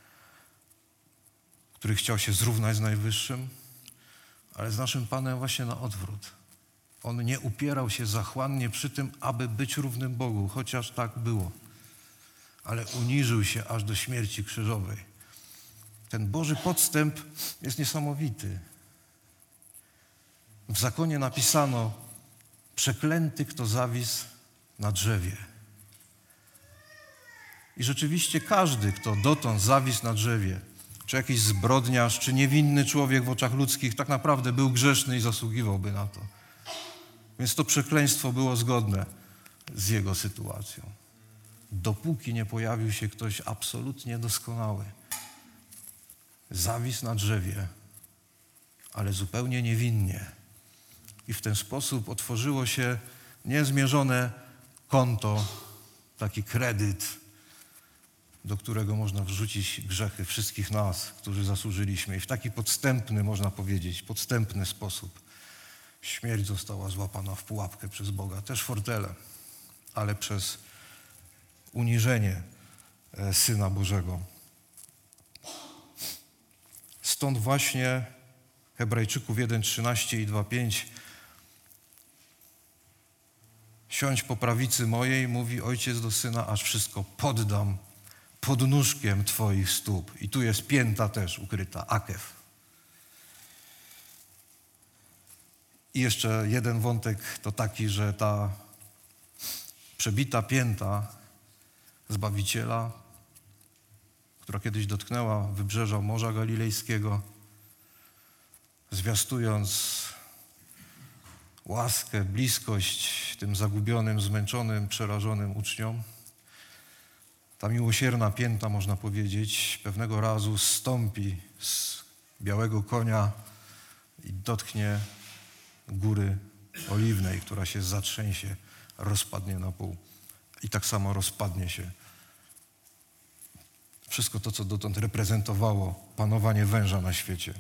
który chciał się zrównać z Najwyższym, ale z naszym Panem właśnie na odwrót. On nie upierał się zachłannie przy tym, aby być równym Bogu, chociaż tak było. Ale uniżył się aż do śmierci krzyżowej. Ten Boży podstęp jest niesamowity. W zakonie napisano: przeklęty, kto zawisł na drzewie. I rzeczywiście każdy, kto dotąd zawisł na drzewie, czy jakiś zbrodniarz, czy niewinny człowiek w oczach ludzkich, tak naprawdę był grzeszny i zasługiwałby na to. Więc to przekleństwo było zgodne z jego sytuacją. Dopóki nie pojawił się ktoś absolutnie doskonały. Zawisł na drzewie, ale zupełnie niewinnie. I w ten sposób otworzyło się niezmierzone konto, taki kredyt, do którego można wrzucić grzechy wszystkich nas, którzy zasłużyliśmy. I w taki podstępny, można powiedzieć, podstępny sposób śmierć została złapana w pułapkę przez Boga. Też fortelem, ale przez uniżenie Syna Bożego. Stąd właśnie Hebrajczyków 1:13 i 2:5 siądź po prawicy mojej, mówi Ojciec do Syna, aż wszystko poddam pod nóżkiem Twoich stóp. I tu jest pięta też ukryta, akew. I jeszcze jeden wątek to taki, że ta przebita pięta Zbawiciela, która kiedyś dotknęła wybrzeża Morza Galilejskiego, zwiastując łaskę, bliskość tym zagubionym, zmęczonym, przerażonym uczniom, ta miłosierna pięta, można powiedzieć, pewnego razu zstąpi z białego konia i dotknie góry oliwnej, która się zatrzęsie, rozpadnie na pół. I tak samo rozpadnie się wszystko to, co dotąd reprezentowało panowanie węża na świecie.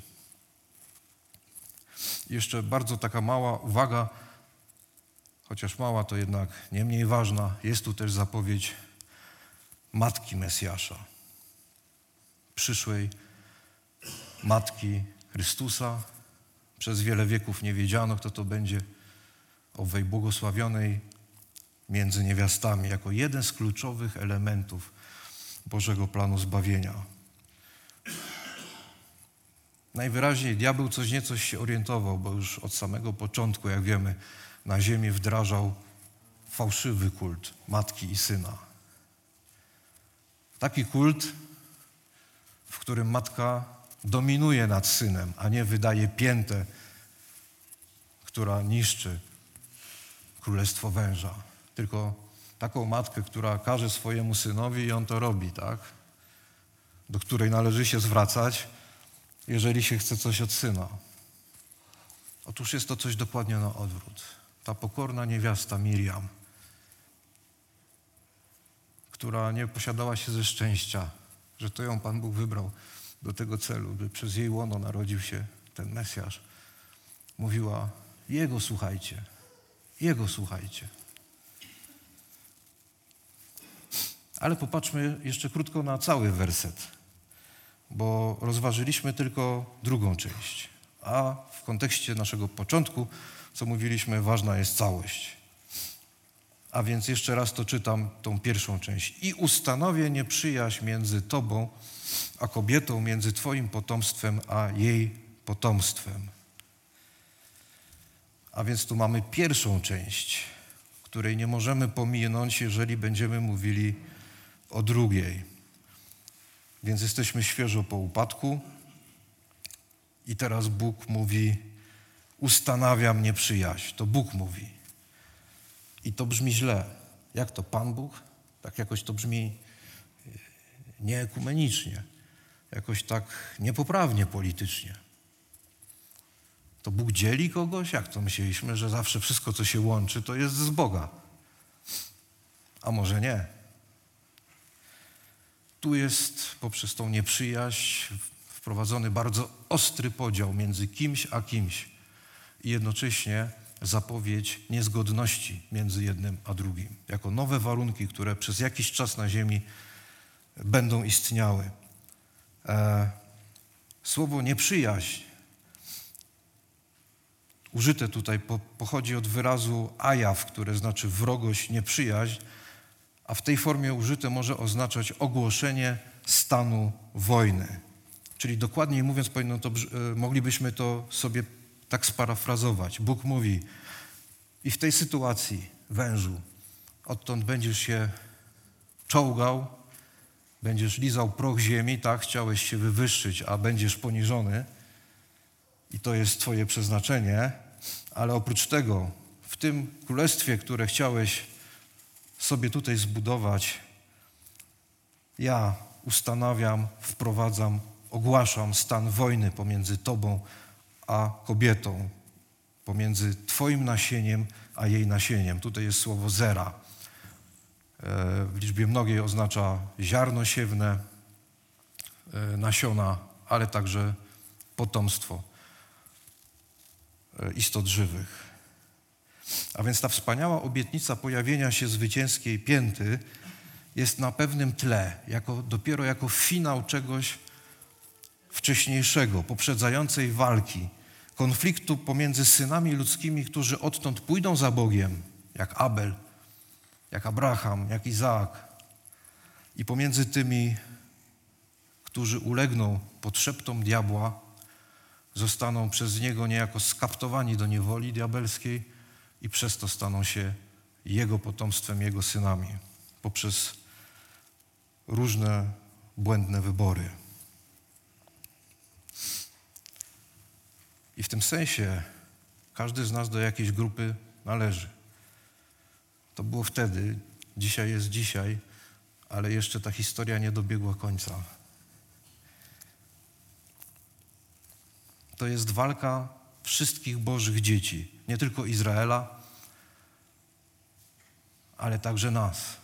I jeszcze bardzo taka mała uwaga, chociaż mała, to jednak nie mniej ważna. Jest tu też zapowiedź Matki Mesjasza, przyszłej Matki Chrystusa. Przez wiele wieków nie wiedziano, kto to będzie, owej błogosławionej między niewiastami, jako jeden z kluczowych elementów Bożego planu zbawienia. Najwyraźniej diabeł coś nieco się orientował, bo już od samego początku, jak wiemy, na ziemię wdrażał fałszywy kult matki i syna. Taki kult, w którym matka dominuje nad synem, a nie wydaje piętę, która niszczy królestwo węża. Tylko taką matkę, która każe swojemu synowi i on to robi, tak? Do której należy się zwracać, jeżeli się chce coś od syna. Otóż jest to coś dokładnie na odwrót. Ta pokorna niewiasta Miriam, która nie posiadała się ze szczęścia, że to ją Pan Bóg wybrał do tego celu, by przez jej łono narodził się ten Mesjasz, mówiła: Jego słuchajcie, Jego słuchajcie. Ale popatrzmy jeszcze krótko na cały werset, bo rozważyliśmy tylko drugą część, a w kontekście naszego początku, co mówiliśmy, ważna jest całość. A więc jeszcze raz to czytam, tą pierwszą część. I ustanowię nieprzyjaźń między tobą a kobietą, między twoim potomstwem a jej potomstwem. A więc tu mamy pierwszą część, której nie możemy pominąć, jeżeli będziemy mówili o drugiej. Więc jesteśmy świeżo po upadku i teraz Bóg mówi, ustanawiam nieprzyjaźń. To Bóg mówi. I to brzmi źle. Jak to? Pan Bóg? Tak jakoś to brzmi nieekumenicznie. Jakoś tak niepoprawnie politycznie. To Bóg dzieli kogoś? Jak to myśleliśmy, że zawsze wszystko, co się łączy, to jest z Boga? A może nie? Tu jest poprzez tą nieprzyjaźń wprowadzony bardzo ostry podział między kimś a kimś i jednocześnie zapowiedź niezgodności między jednym a drugim, jako nowe warunki, które przez jakiś czas na ziemi będą istniały. Słowo nieprzyjaźń użyte tutaj pochodzi od wyrazu ajaw, które znaczy wrogość, nieprzyjaźń, a w tej formie użyte może oznaczać ogłoszenie stanu wojny. Czyli dokładniej mówiąc, moglibyśmy to sobie tak sparafrazować. Bóg mówi, i w tej sytuacji, wężu, odtąd będziesz się czołgał, będziesz lizał proch ziemi, tak, chciałeś się wywyższyć, a będziesz poniżony i to jest twoje przeznaczenie, ale oprócz tego, w tym królestwie, które chciałeś sobie tutaj zbudować, ja ustanawiam, wprowadzam, ogłaszam stan wojny pomiędzy tobą a kobietą, pomiędzy twoim nasieniem a jej nasieniem. Tutaj jest słowo zera. W liczbie mnogiej oznacza ziarno siewne, nasiona, ale także potomstwo istot żywych. A więc ta wspaniała obietnica pojawienia się zwycięskiej pięty jest na pewnym tle, dopiero jako finał czegoś wcześniejszego, poprzedzającej walki, konfliktu pomiędzy synami ludzkimi, którzy odtąd pójdą za Bogiem, jak Abel, jak Abraham, jak Izaak, i pomiędzy tymi, którzy ulegną pod szeptom diabła, zostaną przez niego niejako skaptowani do niewoli diabelskiej i przez to staną się jego potomstwem, jego synami, poprzez różne błędne wybory. I w tym sensie każdy z nas do jakiejś grupy należy. To było wtedy, dzisiaj jest dzisiaj, ale jeszcze ta historia nie dobiegła końca. To jest walka wszystkich Bożych dzieci, nie tylko Izraela, ale także nas.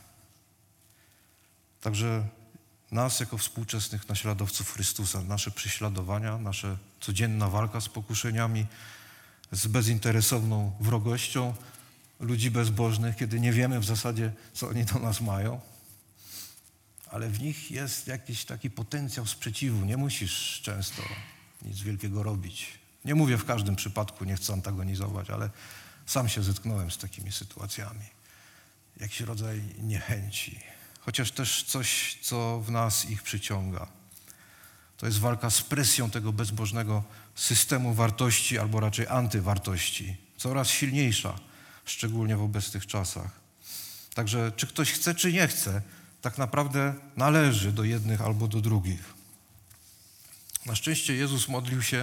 Także nas jako współczesnych naśladowców Chrystusa, nasze prześladowania, nasza codzienna walka z pokuszeniami, z bezinteresowną wrogością ludzi bezbożnych, kiedy nie wiemy w zasadzie, co oni do nas mają, ale w nich jest jakiś taki potencjał sprzeciwu. Nie musisz często nic wielkiego robić. Nie mówię w każdym przypadku, nie chcę antagonizować, ale sam się zetknąłem z takimi sytuacjami. Jakiś rodzaj niechęci, chociaż też coś, co w nas ich przyciąga. To jest walka z presją tego bezbożnego systemu wartości, albo raczej antywartości, coraz silniejsza, szczególnie w obecnych czasach. Także czy ktoś chce, czy nie chce, tak naprawdę należy do jednych albo do drugich. Na szczęście Jezus modlił się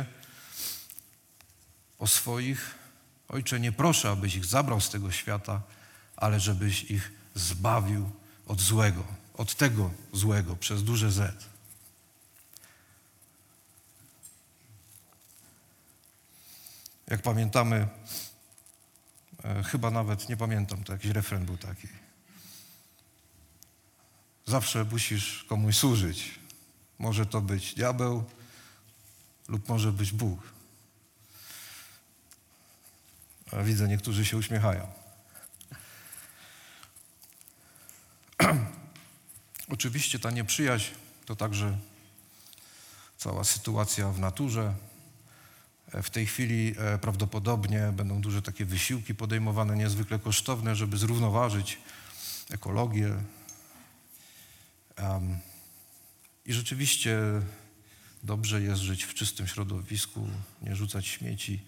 o swoich. Ojcze, nie proszę, abyś ich zabrał z tego świata, ale żebyś ich zbawił od złego, od tego złego, przez duże Z. Jak pamiętamy, chyba nawet nie pamiętam, to jakiś refren był taki. Zawsze musisz komuś służyć. Może to być diabeł lub może być Bóg. A widzę, niektórzy się uśmiechają. Oczywiście ta nieprzyjaźń to także cała sytuacja w naturze. W tej chwili prawdopodobnie będą duże takie wysiłki podejmowane, niezwykle kosztowne, żeby zrównoważyć ekologię. I rzeczywiście dobrze jest żyć w czystym środowisku, nie rzucać śmieci.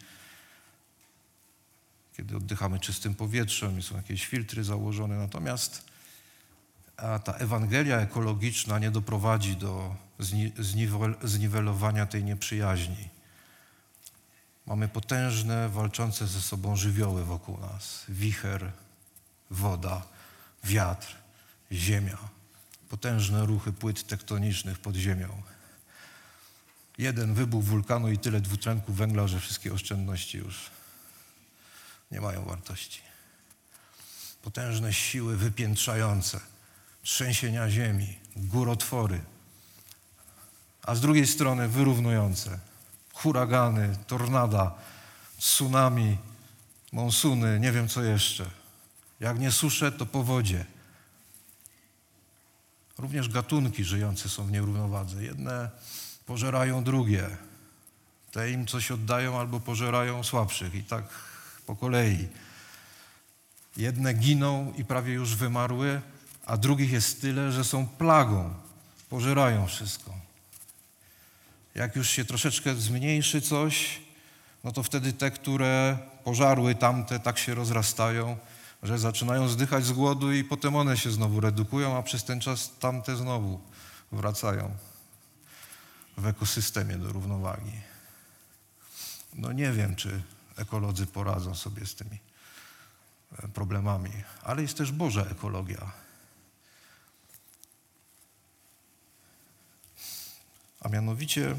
Kiedy oddychamy czystym powietrzem i są jakieś filtry założone. Natomiast ta Ewangelia ekologiczna nie doprowadzi do zniwelowania tej nieprzyjaźni. Mamy potężne, walczące ze sobą żywioły wokół nas. Wicher, woda, wiatr, ziemia. Potężne ruchy płyt tektonicznych pod ziemią. Jeden wybuch wulkanu i tyle dwutlenku węgla, że wszystkie oszczędności już nie mają wartości. Potężne siły wypiętrzające, trzęsienia ziemi, górotwory, a z drugiej strony wyrównujące. Huragany, tornada, tsunami, monsuny, nie wiem co jeszcze. Jak nie susze, to powodzie. Również gatunki żyjące są w nierównowadze. Jedne pożerają drugie. Te im coś oddają albo pożerają słabszych i tak po kolei. Jedne giną i prawie już wymarły, a drugich jest tyle, że są plagą. Pożerają wszystko. Jak już się troszeczkę zmniejszy coś, no to wtedy te, które pożarły tamte, tak się rozrastają, że zaczynają zdychać z głodu i potem one się znowu redukują, a przez ten czas tamte znowu wracają w ekosystemie do równowagi. No nie wiem, czy ekolodzy poradzą sobie z tymi problemami, ale jest też Boża ekologia. A mianowicie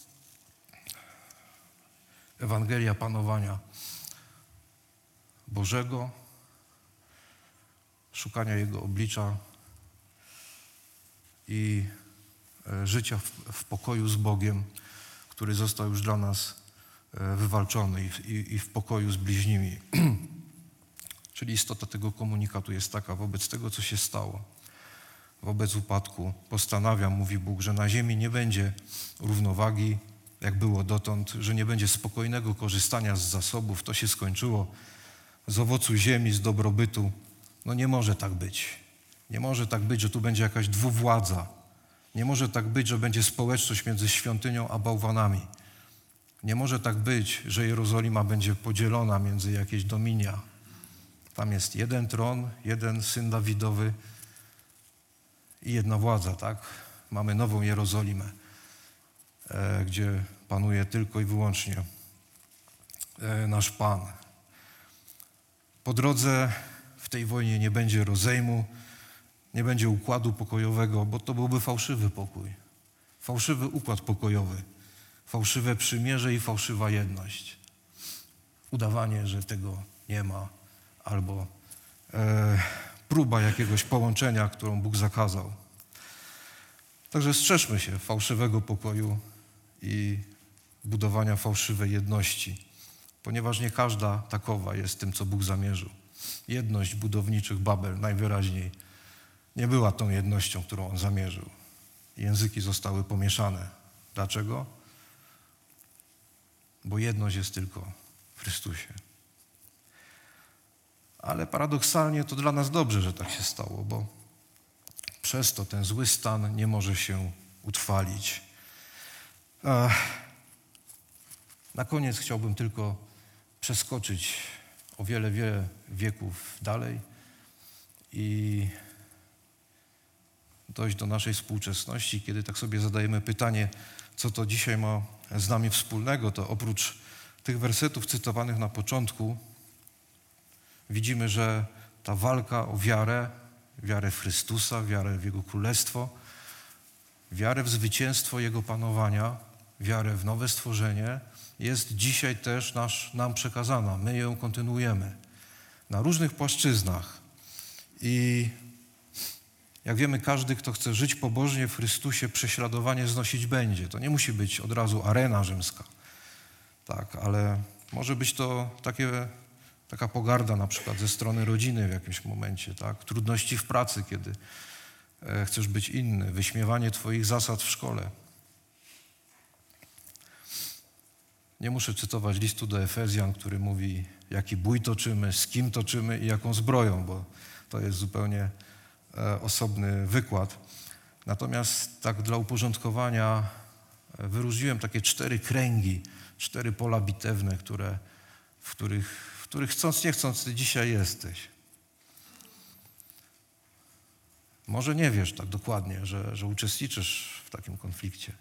Ewangelia panowania Bożego, szukania Jego oblicza i życia w pokoju z Bogiem, który został już dla nas wywalczony i w pokoju z bliźnimi. Czyli istota tego komunikatu jest taka: wobec tego, co się stało, wobec upadku, postanawiam, mówi Bóg, że na ziemi nie będzie równowagi, jak było dotąd, że nie będzie spokojnego korzystania z zasobów. To się skończyło. Z owocu ziemi, z dobrobytu. No nie może tak być. Nie może tak być, że tu będzie jakaś dwuwładza. Nie może tak być, że będzie społeczność między świątynią a bałwanami. Nie może tak być, że Jerozolima będzie podzielona między jakieś dominia. Tam jest jeden tron, jeden syn Dawidowy i jedna władza, tak? Mamy nową Jerozolimę, gdzie panuje tylko i wyłącznie nasz Pan. Po drodze w tej wojnie nie będzie rozejmu, nie będzie układu pokojowego, bo to byłby fałszywy pokój, fałszywy układ pokojowy, fałszywe przymierze i fałszywa jedność. Udawanie, że tego nie ma, albo próba jakiegoś połączenia, którą Bóg zakazał. Także strzeżmy się fałszywego pokoju i budowania fałszywej jedności, ponieważ nie każda takowa jest tym, co Bóg zamierzył. Jedność budowniczych Babel najwyraźniej nie była tą jednością, którą On zamierzył. Języki zostały pomieszane. Dlaczego? Bo jedność jest tylko w Chrystusie. Ale paradoksalnie to dla nas dobrze, że tak się stało, bo przez to ten zły stan nie może się utrwalić. Na koniec chciałbym tylko przeskoczyć o wiele, wiele wieków dalej i dojść do naszej współczesności. Kiedy tak sobie zadajemy pytanie, co to dzisiaj ma z nami wspólnego, to oprócz tych wersetów cytowanych na początku widzimy, że ta walka o wiarę w Chrystusa, wiarę w Jego Królestwo, wiarę w zwycięstwo Jego panowania, wiarę w nowe stworzenie jest dzisiaj też nam przekazana. My ją kontynuujemy na różnych płaszczyznach. I jak wiemy, każdy, kto chce żyć pobożnie w Chrystusie, prześladowanie znosić będzie. To nie musi być od razu arena rzymska, tak, ale może być to taka pogarda na przykład ze strony rodziny w jakimś momencie, tak, trudności w pracy, kiedy chcesz być inny, wyśmiewanie twoich zasad w szkole. Nie muszę cytować listu do Efezjan, który mówi, jaki bój toczymy, z kim toczymy i jaką zbroją, bo to jest zupełnie osobny wykład. Natomiast tak dla uporządkowania wyróżniłem takie 4 kręgi, 4 pola bitewne, w których chcąc nie chcąc ty dzisiaj jesteś. Może nie wiesz tak dokładnie, że uczestniczysz w takim konflikcie.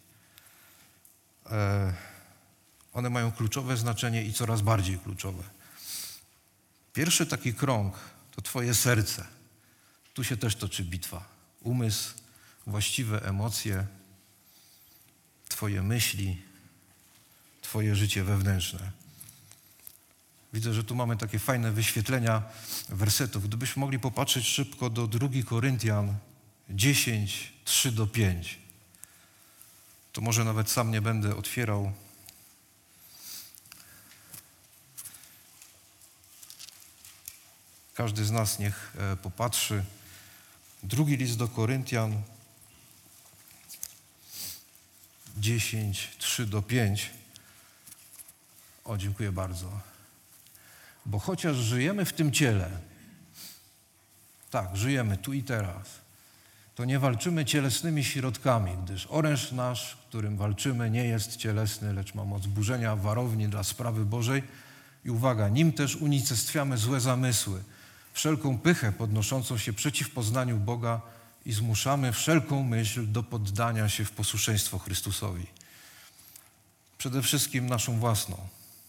One mają kluczowe znaczenie i coraz bardziej kluczowe. Pierwszy taki krąg to twoje serce. Tu się też toczy bitwa. Umysł, właściwe emocje, twoje myśli, twoje życie wewnętrzne. Widzę, że tu mamy takie fajne wyświetlenia wersetów. Gdybyśmy mogli popatrzeć szybko do 2 Koryntian 10, 3-5. To może nawet sam nie będę otwierał. Każdy z nas niech popatrzy. 2 list do Koryntian 10, 3-5. O, dziękuję bardzo. Bo chociaż żyjemy w tym ciele, tak, żyjemy tu i teraz, to nie walczymy cielesnymi środkami, gdyż oręż nasz, którym walczymy, nie jest cielesny, lecz ma moc burzenia warowni dla sprawy Bożej. I uwaga, nim też unicestwiamy złe zamysły, wszelką pychę podnoszącą się przeciw poznaniu Boga i zmuszamy wszelką myśl do poddania się w posłuszeństwo Chrystusowi. Przede wszystkim naszą własną.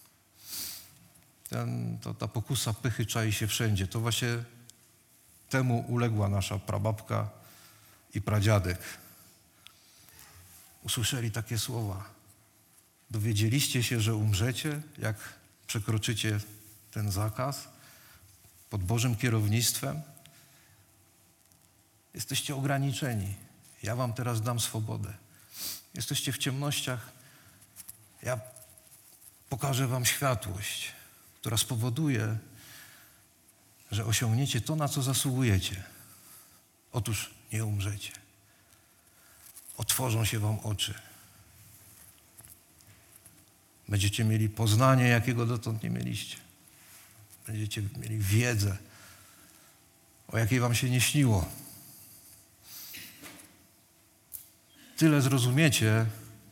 Ta pokusa pychy czai się wszędzie. To właśnie temu uległa nasza prababka i pradziadek. Usłyszeli takie słowa. Dowiedzieliście się, że umrzecie, jak przekroczycie ten zakaz pod Bożym kierownictwem? Jesteście ograniczeni. Ja wam teraz dam swobodę. Jesteście w ciemnościach. Ja pokażę wam światłość, która spowoduje, że osiągniecie to, na co zasługujecie. Otóż nie umrzecie. Otworzą się wam oczy. Będziecie mieli poznanie, jakiego dotąd nie mieliście. Będziecie mieli wiedzę, o jakiej wam się nie śniło. Tyle zrozumiecie,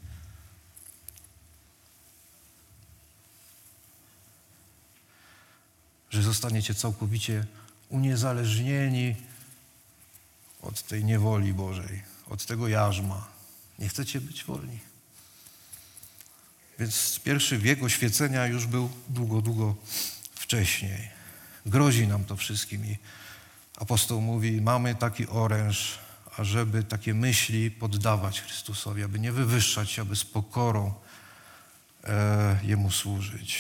że zostaniecie całkowicie uniezależnieni od tej niewoli Bożej, od tego jarzma. Nie chcecie być wolni. Więc pierwszy wiek oświecenia już był długo wcześniej. Grozi nam to wszystkim i apostoł mówi, mamy taki oręż, ażeby takie myśli poddawać Chrystusowi, aby nie wywyższać się, aby z pokorą Jemu służyć.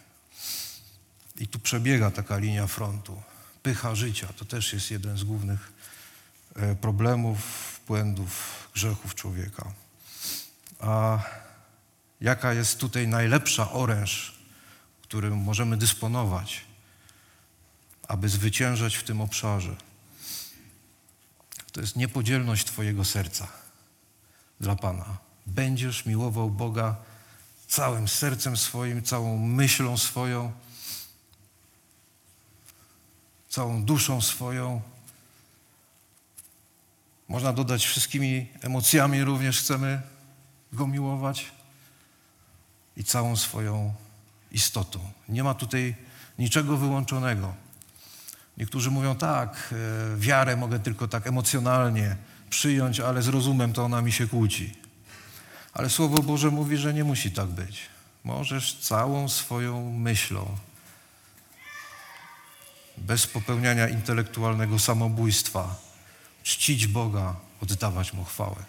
I tu przebiega taka linia frontu. Pycha życia to też jest jeden z głównych problemów, błędów, grzechów człowieka. A jaka jest tutaj najlepsza oręż, którym możemy dysponować, aby zwyciężać w tym obszarze? To jest niepodzielność twojego serca dla Pana. Będziesz miłował Boga całym sercem swoim, całą myślą swoją, całą duszą swoją. Można dodać wszystkimi emocjami również chcemy Go miłować i całą swoją istotą. Nie ma tutaj niczego wyłączonego. Niektórzy mówią tak, wiarę mogę tylko tak emocjonalnie przyjąć, ale z rozumem to ona mi się kłóci. Ale Słowo Boże mówi, że nie musi tak być. Możesz całą swoją myślą, bez popełniania intelektualnego samobójstwa, czcić Boga, oddawać Mu chwałę.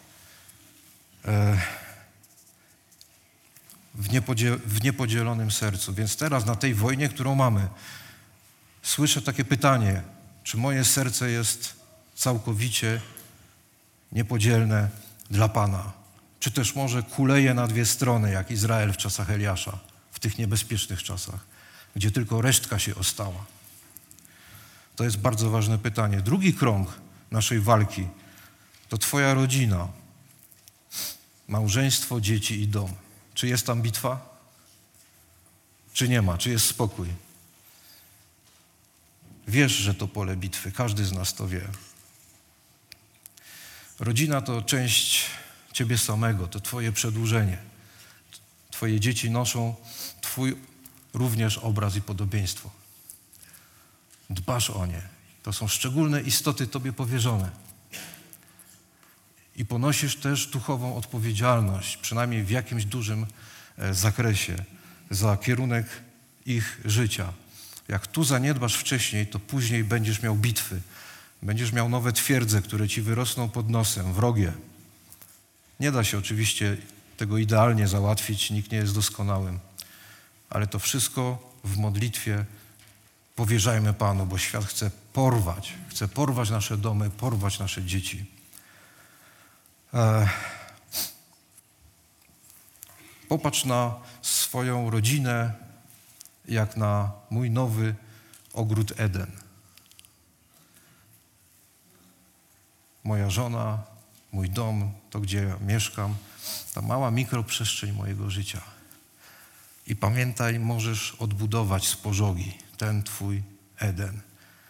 W niepodzielonym sercu. Więc teraz na tej wojnie, którą mamy, słyszę takie pytanie, czy moje serce jest całkowicie niepodzielne dla Pana? Czy też może kuleje na dwie strony, jak Izrael w czasach Eliasza, w tych niebezpiecznych czasach, gdzie tylko resztka się ostała? To jest bardzo ważne pytanie. Drugi krąg naszej walki to twoja rodzina, małżeństwo, dzieci i dom. Czy jest tam bitwa? Czy nie ma? Czy jest spokój? Wiesz, że to pole bitwy. Każdy z nas to wie. Rodzina to część ciebie samego, to twoje przedłużenie. Twoje dzieci noszą twój również obraz i podobieństwo. Dbasz o nie. To są szczególne istoty tobie powierzone. I ponosisz też duchową odpowiedzialność, przynajmniej w jakimś dużym zakresie, za kierunek ich życia. Jak tu zaniedbasz wcześniej, to później będziesz miał bitwy. Będziesz miał nowe twierdze, które ci wyrosną pod nosem, wrogie. Nie da się oczywiście tego idealnie załatwić, nikt nie jest doskonałym. Ale to wszystko w modlitwie powierzajmy Panu, bo świat chce porwać nasze domy, porwać nasze dzieci. Popatrz na swoją rodzinę, jak na mój nowy ogród Eden. Moja żona, mój dom, to gdzie ja mieszkam, ta mała mikroprzestrzeń mojego życia. I pamiętaj, możesz odbudować z pożogi ten twój Eden.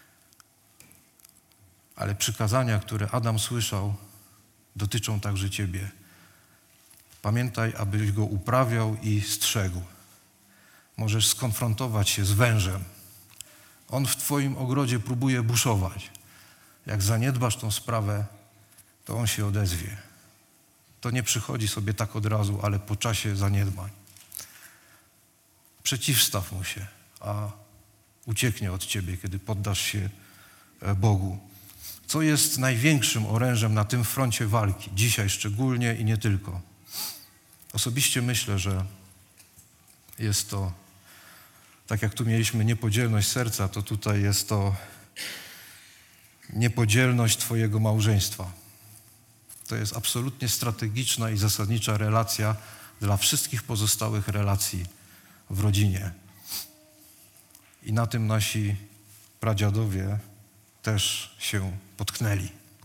Ale przykazania, które Adam słyszał, dotyczą także ciebie. Pamiętaj, abyś go uprawiał i strzegł. Możesz skonfrontować się z wężem. On w twoim ogrodzie próbuje buszować. Jak zaniedbasz tą sprawę, to on się odezwie. To nie przychodzi sobie tak od razu, ale po czasie zaniedbań. Przeciwstaw mu się, a ucieknie od ciebie, kiedy poddasz się Bogu. Co jest największym orężem na tym froncie walki, dzisiaj szczególnie i nie tylko? Osobiście myślę, że jest to, tak jak tu mieliśmy niepodzielność serca, to tutaj jest to niepodzielność twojego małżeństwa. To jest absolutnie strategiczna i zasadnicza relacja dla wszystkich pozostałych relacji w rodzinie. I na tym nasi pradziadowie też się potknęli.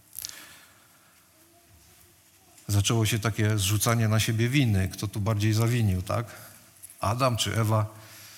Zaczęło się takie zrzucanie na siebie winy, kto tu bardziej zawinił, tak? Adam czy Ewa?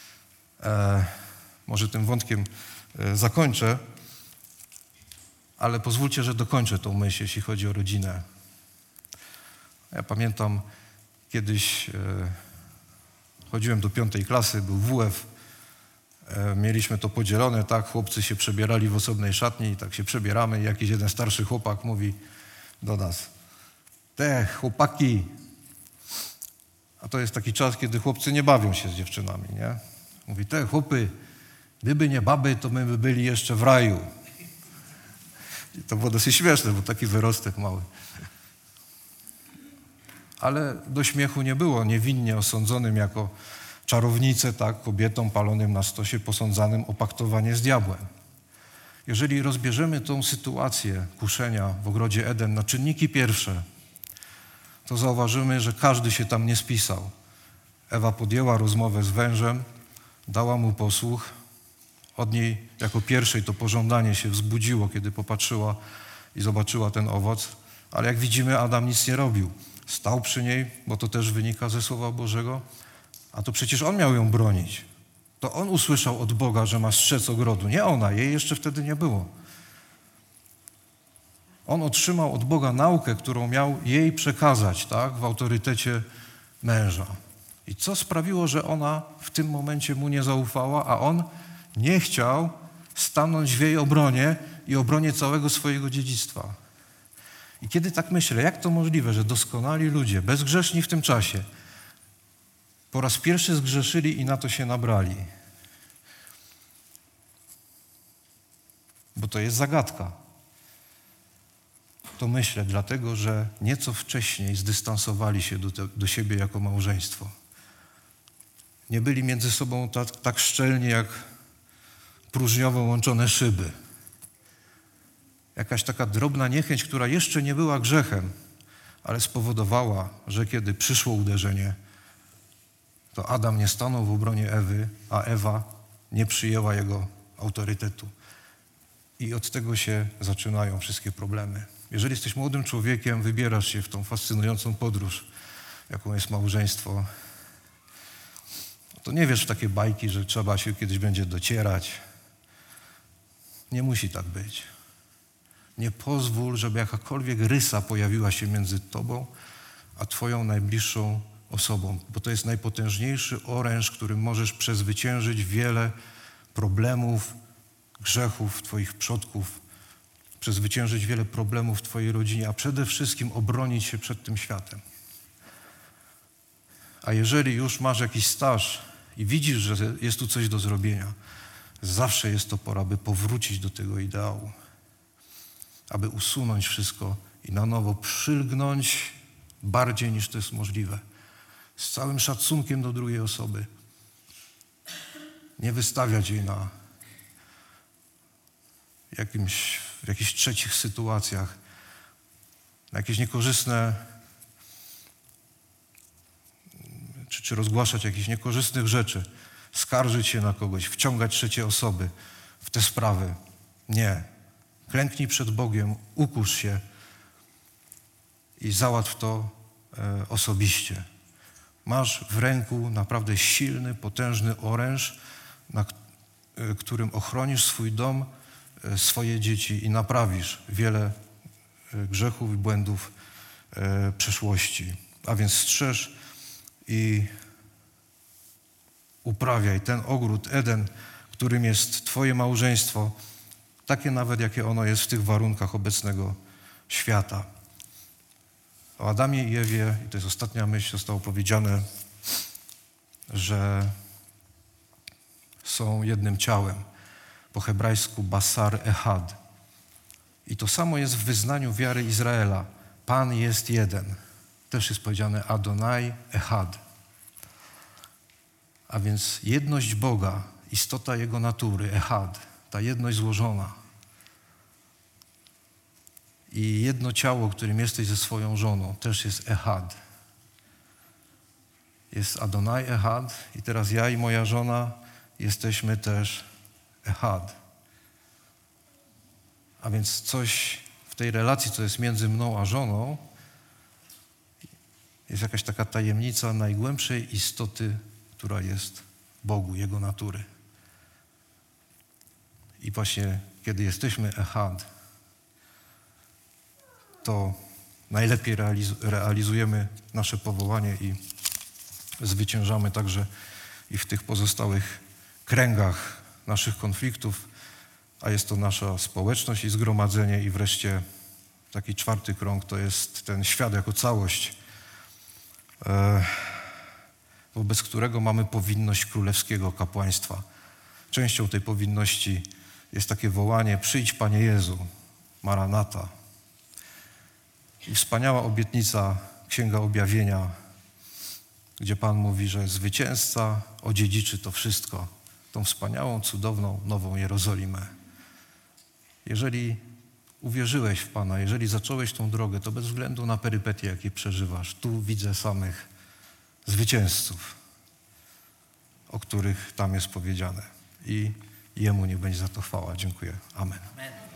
Może tym wątkiem zakończę, ale pozwólcie, że dokończę tą myśl, jeśli chodzi o rodzinę. Ja pamiętam, kiedyś chodziłem do 5. klasy, był WF, mieliśmy to podzielone, tak, chłopcy się przebierali w osobnej szatni i tak się przebieramy i jakiś jeden starszy chłopak mówi do nas: te chłopaki, a to jest taki czas, kiedy chłopcy nie bawią się z dziewczynami, nie? Mówi: te chłopy, gdyby nie baby, to my by byli jeszcze w raju. I to było dosyć śmieszne, bo taki wyrostek mały. Ale do śmiechu nie było, niewinnie osądzonym jako czarownicę, tak, kobietą palonym na stosie, posądzanym o paktowanie z diabłem. Jeżeli rozbierzemy tą sytuację kuszenia w ogrodzie Eden na czynniki pierwsze, to zauważymy, że każdy się tam nie spisał. Ewa podjęła rozmowę z wężem, dała mu posłuch. Od niej jako pierwszej to pożądanie się wzbudziło, kiedy popatrzyła i zobaczyła ten owoc. Ale jak widzimy, Adam nic nie robił. Stał przy niej, bo to też wynika ze Słowa Bożego, a to przecież on miał ją bronić. To on usłyszał od Boga, że ma strzec ogrodu, nie ona, jej jeszcze wtedy nie było. On otrzymał od Boga naukę, którą miał jej przekazać, tak, w autorytecie męża. I co sprawiło, że ona w tym momencie mu nie zaufała, a on nie chciał stanąć w jej obronie i obronie całego swojego dziedzictwa. I kiedy tak myślę, jak to możliwe, że doskonali ludzie, bezgrzeszni w tym czasie, po raz pierwszy zgrzeszyli i na to się nabrali? Bo to jest zagadka. To myślę dlatego, że nieco wcześniej zdystansowali się do siebie jako małżeństwo. Nie byli między sobą tak szczelni jak próżniowo łączone szyby. Jakaś taka drobna niechęć, która jeszcze nie była grzechem, ale spowodowała, że kiedy przyszło uderzenie, to Adam nie stanął w obronie Ewy, a Ewa nie przyjęła jego autorytetu. I od tego się zaczynają wszystkie problemy. Jeżeli jesteś młodym człowiekiem, wybierasz się w tą fascynującą podróż, jaką jest małżeństwo, to nie wiesz w takie bajki, że trzeba się kiedyś będzie docierać. Nie musi tak być. Nie pozwól, żeby jakakolwiek rysa pojawiła się między tobą a twoją najbliższą osobą, bo to jest najpotężniejszy oręż, którym możesz przezwyciężyć wiele problemów, grzechów twoich przodków, przezwyciężyć wiele problemów w twojej rodzinie, a przede wszystkim obronić się przed tym światem. A jeżeli już masz jakiś staż i widzisz, że jest tu coś do zrobienia, zawsze jest to pora, by powrócić do tego ideału, aby usunąć wszystko i na nowo przylgnąć bardziej niż to jest możliwe. Z całym szacunkiem do drugiej osoby. Nie wystawiać jej na w jakichś trzecich sytuacjach, na jakieś niekorzystne, czy rozgłaszać jakichś niekorzystnych rzeczy, skarżyć się na kogoś, wciągać trzecie osoby w te sprawy. Nie. Klęknij przed Bogiem, ukusz się i załatw to osobiście. Masz w ręku naprawdę silny, potężny oręż, którym ochronisz swój dom, swoje dzieci i naprawisz wiele grzechów i błędów przeszłości. A więc strzeż i uprawiaj ten ogród Eden, którym jest twoje małżeństwo, takie nawet, jakie ono jest w tych warunkach obecnego świata. O Adamie i Ewie, i to jest ostatnia myśl, zostało powiedziane, że są jednym ciałem. Po hebrajsku basar echad. I to samo jest w wyznaniu wiary Izraela. Pan jest jeden. Też jest powiedziane Adonai echad. A więc jedność Boga, istota Jego natury, echad, ta jedność złożona. I jedno ciało, którym jesteś ze swoją żoną, też jest echad. Jest Adonai echad i teraz ja i moja żona jesteśmy też echad. A więc coś w tej relacji, co jest między mną a żoną, jest jakaś taka tajemnica najgłębszej istoty, która jest w Bogu, Jego natury. I właśnie kiedy jesteśmy echad, to najlepiej realizujemy nasze powołanie i zwyciężamy także i w tych pozostałych kręgach naszych konfliktów, a jest to nasza społeczność i zgromadzenie i wreszcie taki czwarty krąg to jest ten świat jako całość, wobec którego mamy powinność królewskiego kapłaństwa. Częścią tej powinności jest takie wołanie: przyjdź Panie Jezu, Maranata. I wspaniała obietnica Księga Objawienia, gdzie Pan mówi, że zwycięzca odziedziczy to wszystko, tą wspaniałą, cudowną, nową Jerozolimę. Jeżeli uwierzyłeś w Pana, jeżeli zacząłeś tą drogę, to bez względu na perypetie, jakie przeżywasz, tu widzę samych zwycięzców, o których tam jest powiedziane. I Jemu niech będzie za to chwała. Dziękuję. Amen.